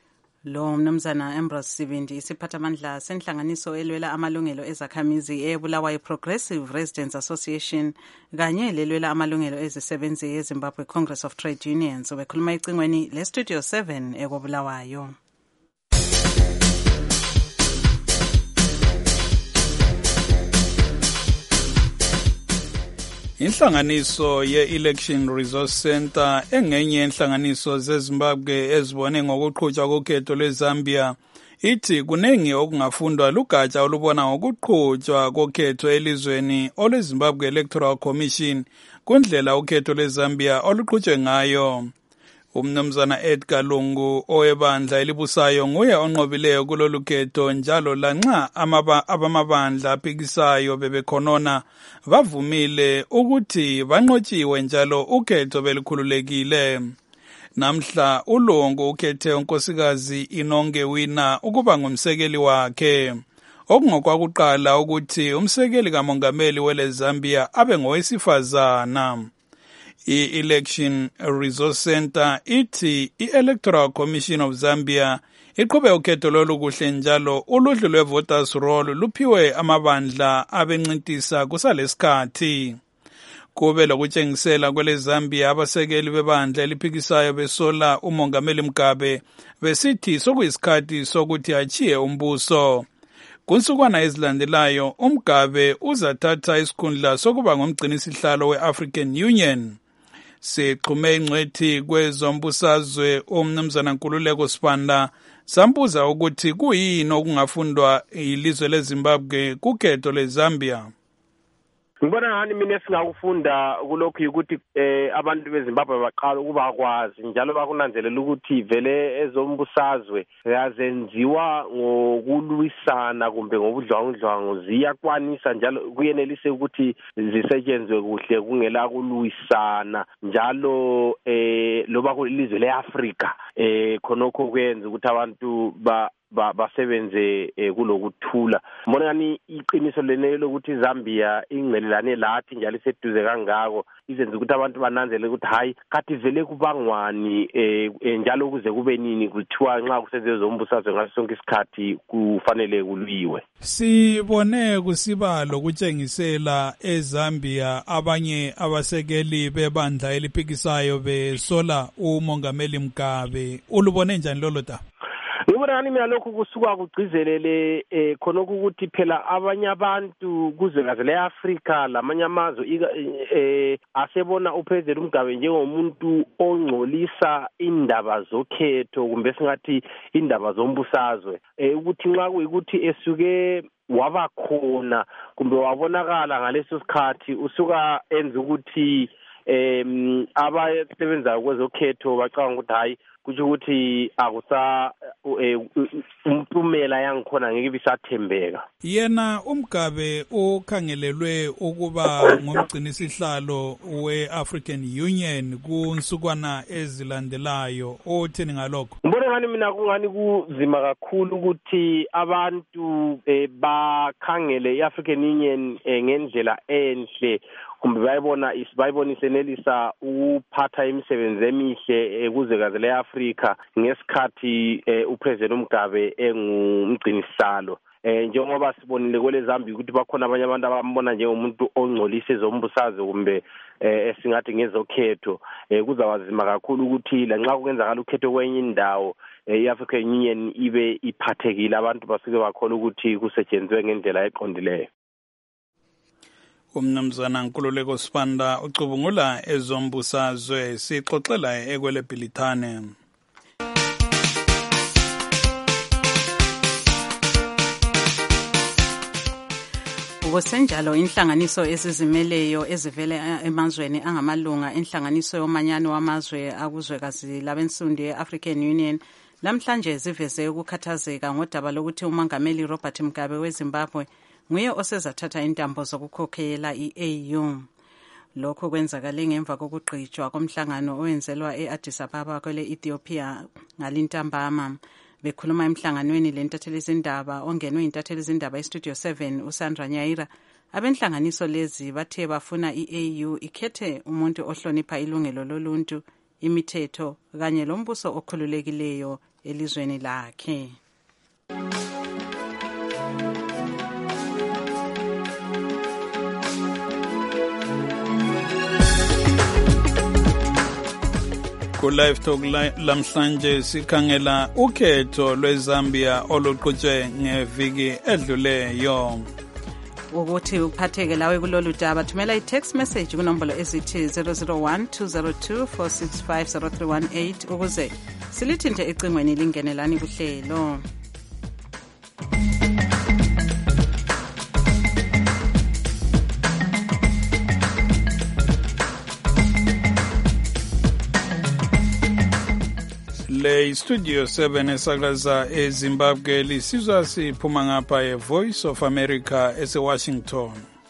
lo mnumzana Ambrose Sibindi isiphathamandla senhlanganiso elwela amalungelo ezakhamizi ebulawa yi-Progressive Residents Association kanye lelwela amalungelo ezisebenzi eZimbabwe Congress of Trade Unions bekhuluma icingweni le-Studio seven ekobulawayo. Inhlanganiso ye-Election Resource Center engenye inhlanganiso zeZimbabwe ezibone ngokuqhutshwa kokhetho lweZambia ithi kunengi okungafundwa lugatsha olubona ngokuqhutshwa kokhetho elizweni olweZimbabwe Electoral Commission kundlela ukhetho lweZambia oluqhutshwe ngayo. Umnumzana Edgar Lungu owebandla elibusayo nguye onqobileyo kulolu khetho njalo lanxa abamabandla aphikisayo bebekhonona bavumile ukuthi banqotshiwe njalo ukhetho belikhululekile. Namhla uLungu ukhethe unkosikazi Inonge Wina ukuba ngumsekeli wakhe. Okungokwakuqala ukuthi umsekeli kamongameli wele Zambia abe ngowesifazana. I-Election Resource Center ithi i-Electoral Commission of Zambia iqhube ukhetho lolu kuhle njalo uluhlu lwe-voters roll luphiwe amabandla abencintisa kusalesikhathi. Kube lokutshengisela kwele Zambia abasekeli bebandla eliphikisayo besola umongameli Mugabe besithi sokuyisikhathi sokuthi achiye umbuso. Kunsukwana ezilandelayo uMugabe uzathatha isikhundla sokuba ngumgcinisihlalo we-African Union. Siqhume ingcwethi kwezombusazwe umnumzana Nkululeko Sibanda sambuza ukuthi kuyini okungafundwa ilizwe leZimbabwe kukhetho leZambia. Ngibona ngani mina singakufunda kulokhu ukuthi eh abantu beZimbabwe baqala ukuba kwazi njalo bakunanzelela ukuthi vele ezombusazwe yazenziwa ngokulwisana kumbe ngobudlwangudlwangu ziyakwanisa njalo kuyenelise ukuthi zisetshenzwe kuhle kungela kulwisana njalo eh loba kulizwe leAfrika eh khonokho kwenza ukuthi abantu ba basebenze kulokuthula. Mbona ngani iqiniso lene lokuthi Zambia ingcelelane lathi njalo iseduze kangako izenza ukuthi abantu bananzele ukuthi hayi kathi vele kubangwani njalo kuze kube nini kuthiwa nxa kusezombusazwe ngaso sonke isikhathi kufanele kulwiwe. Sibone kusiba lokutshengisela eZambia abanye abasekeli bebandla eliphikisayo besola umongameli Mugabe. Ulubone njani lolo daba? Ngibona ngani mina lokhu kusuka kugcizelele eh khona ukuthi phela abanye abantu kuzwekazi leAfrika lamanye amazwe eh asebona uPresident Mugabe njengomuntu ongcolisa indaba zokhetho kumbe singathi indaba zombusazwe eh ukuthi nxa kuyikuthi esuke waba khona kumbe wabonakala ngaleso sikhathi usuka enza ukuthi em abasebenza kwezokhetho bacanga ukuthi hayi kutsho ukuthi akusa umpumela yangikhona ngeke bisathembeka. Yena uMugabe ukhangelelwe ukuba ngumgcinisihlalo we-African Union kunsukwana ezilandelayo otheni ngalokho. Ngibona ngani mina kungani kuzima kakhulu ukuthi abantu bakhangele i-African Union ngendlela enhle kumbe bayibona isibayibona isenelisa uphatha imisebenzi emihle kuzwekazi leAfrika ngesikhathi uPresident Mugabe engumgcinisalo. Eh njengoba sibonile kwele Zambia ukuthi bakhona abanye abantu abambona njengomuntu ongcolisa ezombusazwe kumbe eh esingathi ngezokhetho eh kuzawazima kakhulu ukuthi la nxa kwenzakala ukhetho kwenye indawo i-African Union ibe iphathekile abantu basuke bakhola ukuthi kusetshenzwe ngendlela eqondileyo. Umnumzana Nkululeko Sibanda ucubungula ezombusazwe sixoxela ekwele Bhilithane. Ngosenjalo inhlanganiso ezizimeleyo ezivele emazweni angamalunga inhlanganiso yomanyano wamazwe akuzwekazi labensundi e-African Union lamhlanje ziveze ukukhathazeka ngodaba lokuthi umongameli Robert Mugabe weZimbabwe nguye osezathatha intambo zokukhokhela i-A U. Lokho kwenzakale ngemva kokugqitshwa komhlangano owenzelwa e-Addis Ababa kwele Ethiopia ngalintambama. Bekhuluma emhlanganweni lentatheli izindaba ongenwe intatheli izindaba eStudio seven uSandra Nyaira, abenhlanganiso lezi bathe bafuna i-A U ikhethe umuntu ohlonipha ilungelo loluntu, imithetho kanye lombuso okhululekileyo elizweni lakhe. Ku-Live Talk lamhlanje sikhangela ukhetho lweZambia oluqhutshwe ngeviki edluleyo. Ukuthi uphatheke lawe kulolu daba, thumela i-text message kunombolo ezithi zero zero one two zero two four six five zero three one eight ukuze silithinte ecingweni lingenelani kuhlelo. Le Studio seven esakaza eZimbabwe lisizwa siphuma ngapha eVoice of America eseWashington.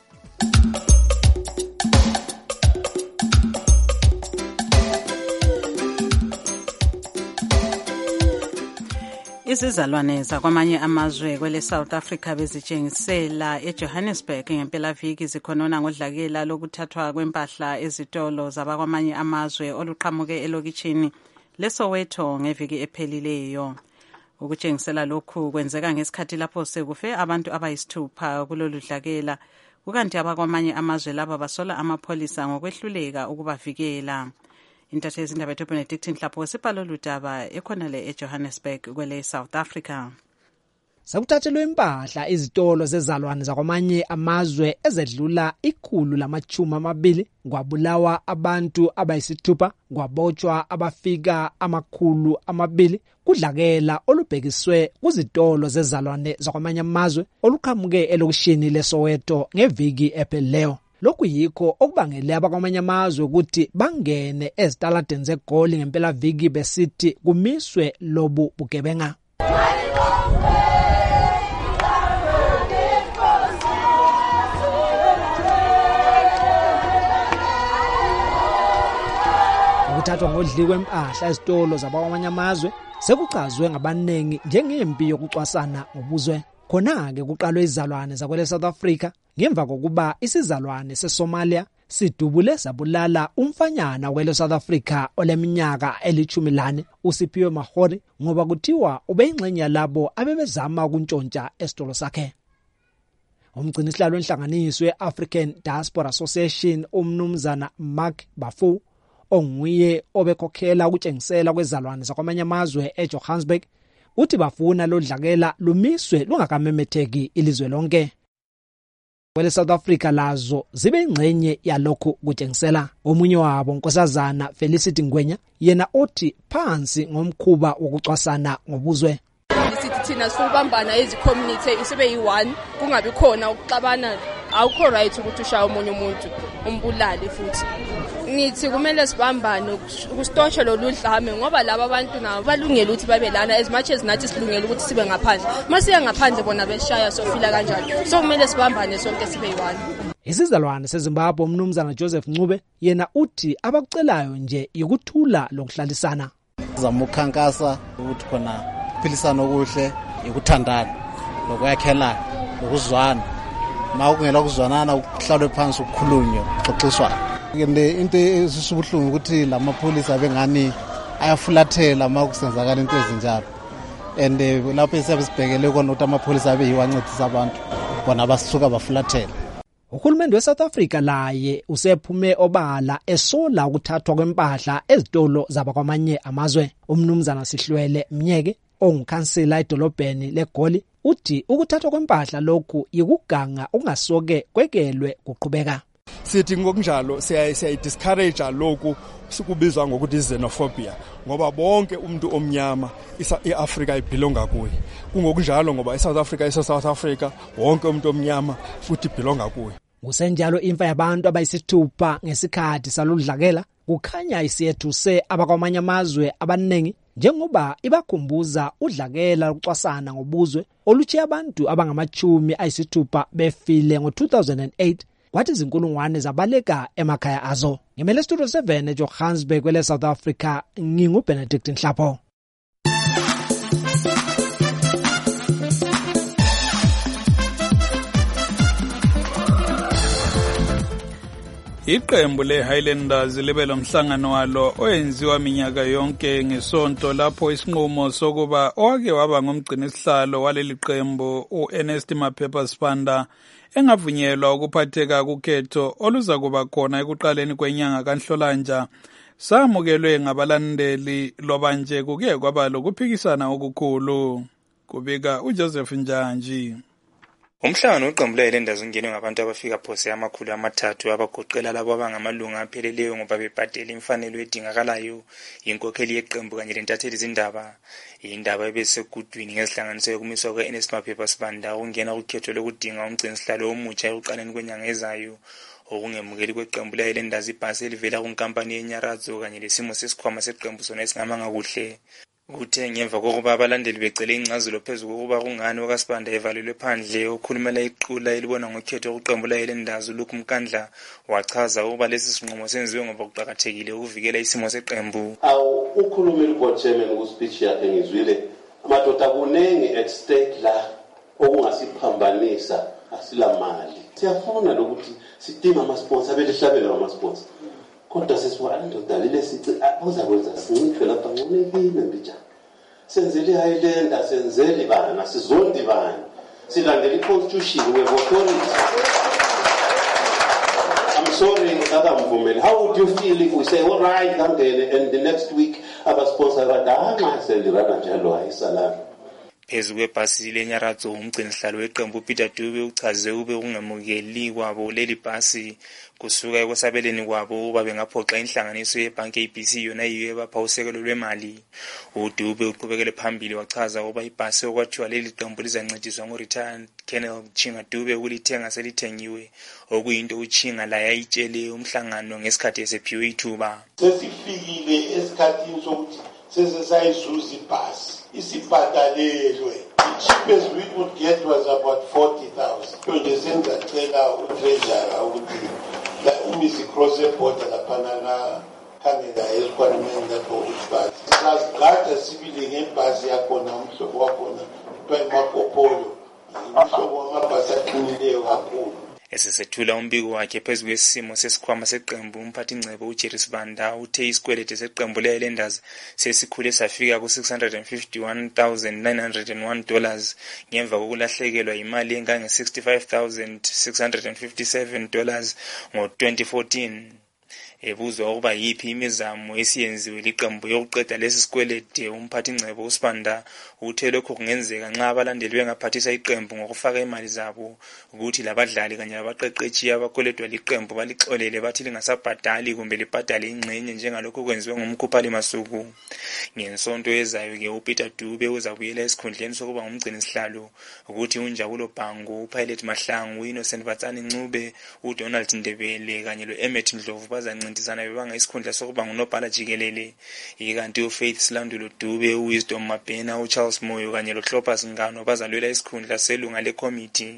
Izizalwane zakwamanye amazwe kwele South Africa bezitshengisela eJohannesburg ngempelaviki zikhonona ngodlakela lokuthathwa kwempahla ezitolo zabakwamanye amazwe oluqhamuke elokitshini leSoweto ngeviki ephelileyo. Ukutshengisela lokhu kwenzeka ngesikhathi lapho sekufe abantu abayisithupha kulolu dlakela, kukanti abakwamanye amazwe laba basola amapholisa ngokwehluleka ukubavikela. Intatheli zindaba ethu Benedict Nhlapho wesibhalo ludaba ekhonale eJohannesburg kwele South Africa. Sakuthathelwe impahla izitolo zezalwane zakwamanye amazwe ezedlula ikhulu lamachuma amabili, kwabulawa abantu abayisithupha, kwabotshwa abafika amakhulu amabili kudlakela olubhekiswe kuzitolo zezalwane zakwamanye amazwe oluqhamuke elokishini leSoweto ngeviki ephelileyo. Lokhu yikho okubangele abakwamanye amazwe ukuthi bangene ezitaladeni zeGoli ngempelaviki besithi kumiswe lobu bugebenga. Ukuthathwa ngodli kwempahla ezitolo zabakwamanye amazwe sekuchazwe ngabanengi njengempi yokucwasana ngobuzwe. Khona-ke kuqalwe izizalwane zakwele South Africa ngemva kokuba isizalwane seSomalia sidubule sabulala umfanyana kwele South Africa oleminyaka elithumi lane uSiphiwe Mahori ngoba kuthiwa ubeyingxenye labo abebezama ukuntshontsha esitolo sakhe. Umgcinisihlalo wenhlanganiso yeAfrican Diaspora Association umnumzana Mark Bafu onguye obekhokhela ukutshengisela kwezalwane zakwamanye amazwe eJohannesburg uthi bafuna lodlakela lumiswe lungakamemetheki ilizwe lonke. Kwele South Africa lazo zibe ingxenye yalokhu kutshengisela. Omunye wabo Nkosazana Felicity Ngwenya yena othi phansi ngomkhuba wokucwasana ngobuzwe. Sithi thina sibambana ezi community isibe yi-one kungabi khona ukuxabana, awukho right ukuthi ushaya umunye umuntu umbulali futhi. Ngithi kumele sibambane ukusitosha lo ludlame ngoba laba abantu nabo balungela ukuthi babe lana as much as nathi silungela ukuthi sibe ngaphandle. Masiya ngaphandle bona beshaya sofila kanjalo. So kumele sibambane sonke sibe yi-one. Isizalwane seZimbabwe umnumzana Joseph Ncube yena uthi abakucelayo nje ukuthula lokuhlalisana. Zamukhankasa ukuthi khona philisana okuhle ukuthandana lokuyakhelana lokuzwana. Mawungela ukuzwanana ukuhlalwe phansi ukukhulunywe xoxiswana. Ngende into esisubuhlungu ukuthi lamapholisa bengani ayafulathela makusenzakala into ezinjalo. And lapho esiyabisibhekele kona ukuthi amapholisa abe yiwancedisa abantu bona basisuka bafulathela. Uhulumende weSouth Africa laye usephume obala esola ukuthathwa kwempahla ezitolo zabakwamanye amazwe. Umnumzana Sihlwele Mnyeke ongukhansela edolobheni leGoli uthi ukuthathwa kwempahla lokhu yikuganga ungasoke kwekelwe kuqhubeka. Sithi ngokunjalo siya discourage lokhu sikubizwa ngokuthi xenophobia ngoba bonke umuntu omnyama iAfrica ibelonga kuye. Kungokunjalo ngoba eSouth Africa eSouth Africa wonke umuntu omnyama futhi ibelonga kuye. Kusenjalo imfa yabantu abayisithupha ngesikhathi saludlakela kukhanya isiyethuse abakwamanye amazwe abanengi njengoba ibakhumbuza udlakela lokucwasana ngobuzwe oluthi abantu abangamachumi ayisithupha befile ngo two thousand eight kwathi izinkulungwane zabaleka emakhaya azo. Ngemele Studio seven eJohannesburg kwele South Africa ngingu Benedict Nhlapho. Iqembu le-Highlanders libe lomhlangano walo oyenziwa minyaka yonke ngesonto lapho isinqumo sokuba owake waba ngumgcini sihlalo waleli qembu u-Ernest Maphepha Sibanda engavunyelwa ukuphatheka kukhetho oluza kuba khona ekuqaleni kwenyanga kaNhlolanja samukelwe ngabalandeli loba nje kuke kwaba lokuphikisana okukhulu. Kubika uJoseph Njanji. Umhlangano weqembu le-Highlanders ungenwe ngabantu abafika phose amakhulu amathathu abagoqela labo abangamalunga apheleleyo ngoba bebhadela imfanelo edingakalayo inkokheli yeqembu kanye lentatheli zindaba. Indaba ebesekudwini ngezihlanganiso yokumiswa kwe-Ernest Maphepha Sibanda ukungena kukhetho lokudinga umgcini sihlalo omutsha ekuqaleni kwenyanga ezayo. Okungemukeli kweqembu le-Highlanders ibhasi elivela kunkampani yeNyaratho kanye lesimo sesikhwama seqembu sona esingamanga kuhle. Kuthe ngemva kokuba abalandeli becele ingcazelo phezu kokuba kungani okaSibanda evalelwe phandle, okhulumela iqula elibona ngokhetho kweqembu le-Highlanders uLuke Mkandla wachaza ukuba lesi sinqumo senziwe ngoba kuqakathekile ukuvikela isimo seqembu. Awu ukhulumeli board chairman ku speech yakhe ngizwile amadoda kunengi at stake la okungasiphambanisa asila mali. Siyafuna lokuthi sidinga ama sponsors abelihlabela ama sponsors. Kodwa sesiwa ndoda lile sici uzakwenza sincithwe lapha ngonekile mbija. Senzele iHighlanders senzele bana sizondi bana. Silandele iconstitution we authority. I'm sorry ngakavumela. How would you feel if we say all right and then the next week aba sponsor badanga selirana njalo ayisalama. Phezu kwebhasi leNyaratho umgcini sihlalo weqembu Peter Dube uchaze ube kungemukeli kwabo leli bhasi kusuka ekwesabeleni kwabo uba bengaphoxa inhlanganiso yebhanki A B C yona yiyo ebapha usekelo lwemali. uDube uqhubekele phambili wachaza ukuba ibhasi okwathiwa leli qembu lizancediswa ngo-retired Colonel Chinga Dube ukulithenga selithengiwe okuyinto uChinga la yayitshele umhlangano ngesikhathi esephiwe ithuba. Sesifikile esikhathini sokuthi sesesayizuza ibhasi isibhadalelwe. The cheapest we could get was about forty thousand. Nje senza cela utreasurer ukuthi la umisi cross border laphana la khangela requirement lapho ukubhasi. Sasigada sibile ngebhasi yakhona umhlobo wakhona uPemakopolo. Umhlobo wamabhasi aqinileyo kakhulu. Esesethula umbiko wakhe phezu kwesimo sesikhwama seqembu umphathi ngcebo uJerry Sibanda uthe isikwelede seqembu le-Highlanders sesikhule safika ku-six hundred fifty-one thousand nine hundred one dollars ngemva kokulahlekelwa imali engange sixty-five thousand six hundred fifty-seven dollars ngo-twenty fourteen. Ebuzwa ukuba yipi imizamo esiyenziwe liqembu yokuqeda lesi sikwelede umphathi ngcebo uSibanda uthe lokho kungenzeka nxa abalandeli bengaphathisa iqembu ngokufaka imali zabo ukuthi labadlali kanye labaqeqetshi abakweledwa liqembu balixolele bathi lingasabhadali kumbe libhadale ingxenye njengalokho kwenziwe ngumkhuphali masuku. Ngensonto ezayo ke uPeter Dube uzabuyela esikhundleni sokuba ngumgcini sihlalo ukuthi uNjabulo Bhangu, uPilot Mahlangu, uInnocent Batsani Ncube, uDonald Ndebele kanye loEmmet Ndlovu bazancintisana bebanga isikhundla sokuba ngunobhala jikelele. Ikanti uFaith Silandulo Dube, uWisdom Mabhena, uCharles Moyo kanye loClopas Ngano bazalwela isikhundla selunga lekomiti.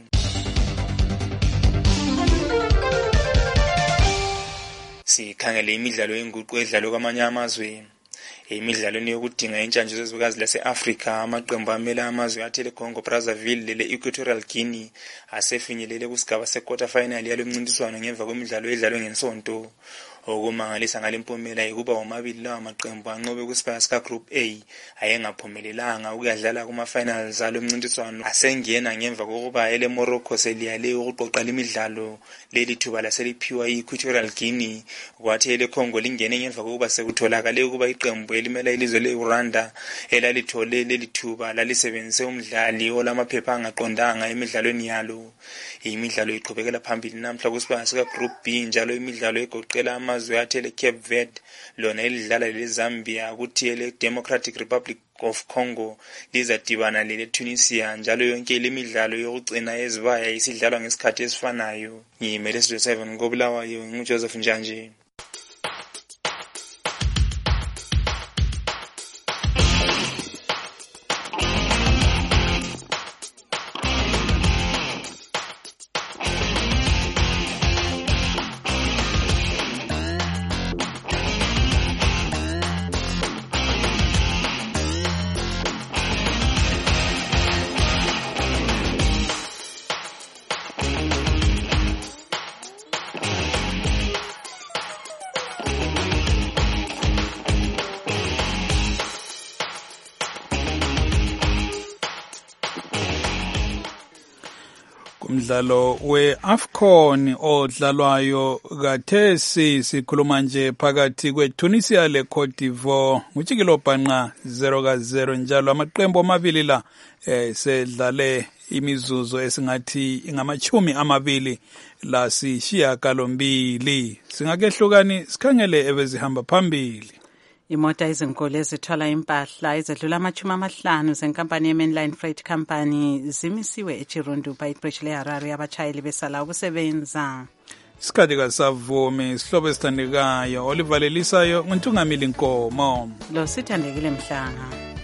Sikhangele imidlalo yenguqu edlalwa kwamanye amazwe. Emidlalweni yokudinga intshantshiso zezwekazi lase-Afrika amaqembu amela amazwe athele Congo Brazzaville le-Equatorial Guinea asefinyelele kusigaba se-quarter final yalo mncintiswano ngemva kwemidlalo edlalwe ngensonto. Okumangalisa ngale mpumela yikuba womabili lawa maqembu anqobe kusigaba sika-Group A ayengaphumelelanga ukuyadlala kuma-finals alo mncintiswano asengena ngemva kokuba ele Morocco seliyale ukuqoqa imidlalo leli thuba laseliphiwa i-Equatorial Guinea kwathi ele Congo lingene ngemva kokuba sekutholakale ukuba iqembu elimela ilizwe le-Rwanda elalithole leli thuba lalisebenzise umdlali olamaphepha angaqondanga emidlalweni yalo. Imidlalo iqhubekela phambili namhla kusigaba sika-Group B njalo imidlalo egoqela amazwe athele Cape Verde lona elidlala leZambia kuthi ele Democratic Republic of Congo lizadibana lele Tunisia njalo yonke lemidlalo yokugcina ezibaya isidlalwa ngesikhathi esifanayo. Ngiyimele Studio seven ngobulawayo nguJoseph Njanje. umdlalo we-AFCON odlalwayo kathesi sikhuluma nje phakathi kweTunisia leCote d'Ivoire nguJikilo Bhanqa zero ka zero njalo amaqembu amabili la eh, sedlale imizuzu esingathi ingamachumi amabili la sishiyagalombili singakehlukani sikhangele ebezihamba phambili. Imota ezinkulu ezithwala impahla ezedlula amachumi amahlanu zenkampani ye-Mainline Freight Company zimisiwe eChirundu phayibridge leHarare abashayeli besala ukusebenza. Isikhathi kasavumi isihlobo esithandekayo olivalelisayo nguNtungamili Nkomo. Lo sithandekile Mhlanga.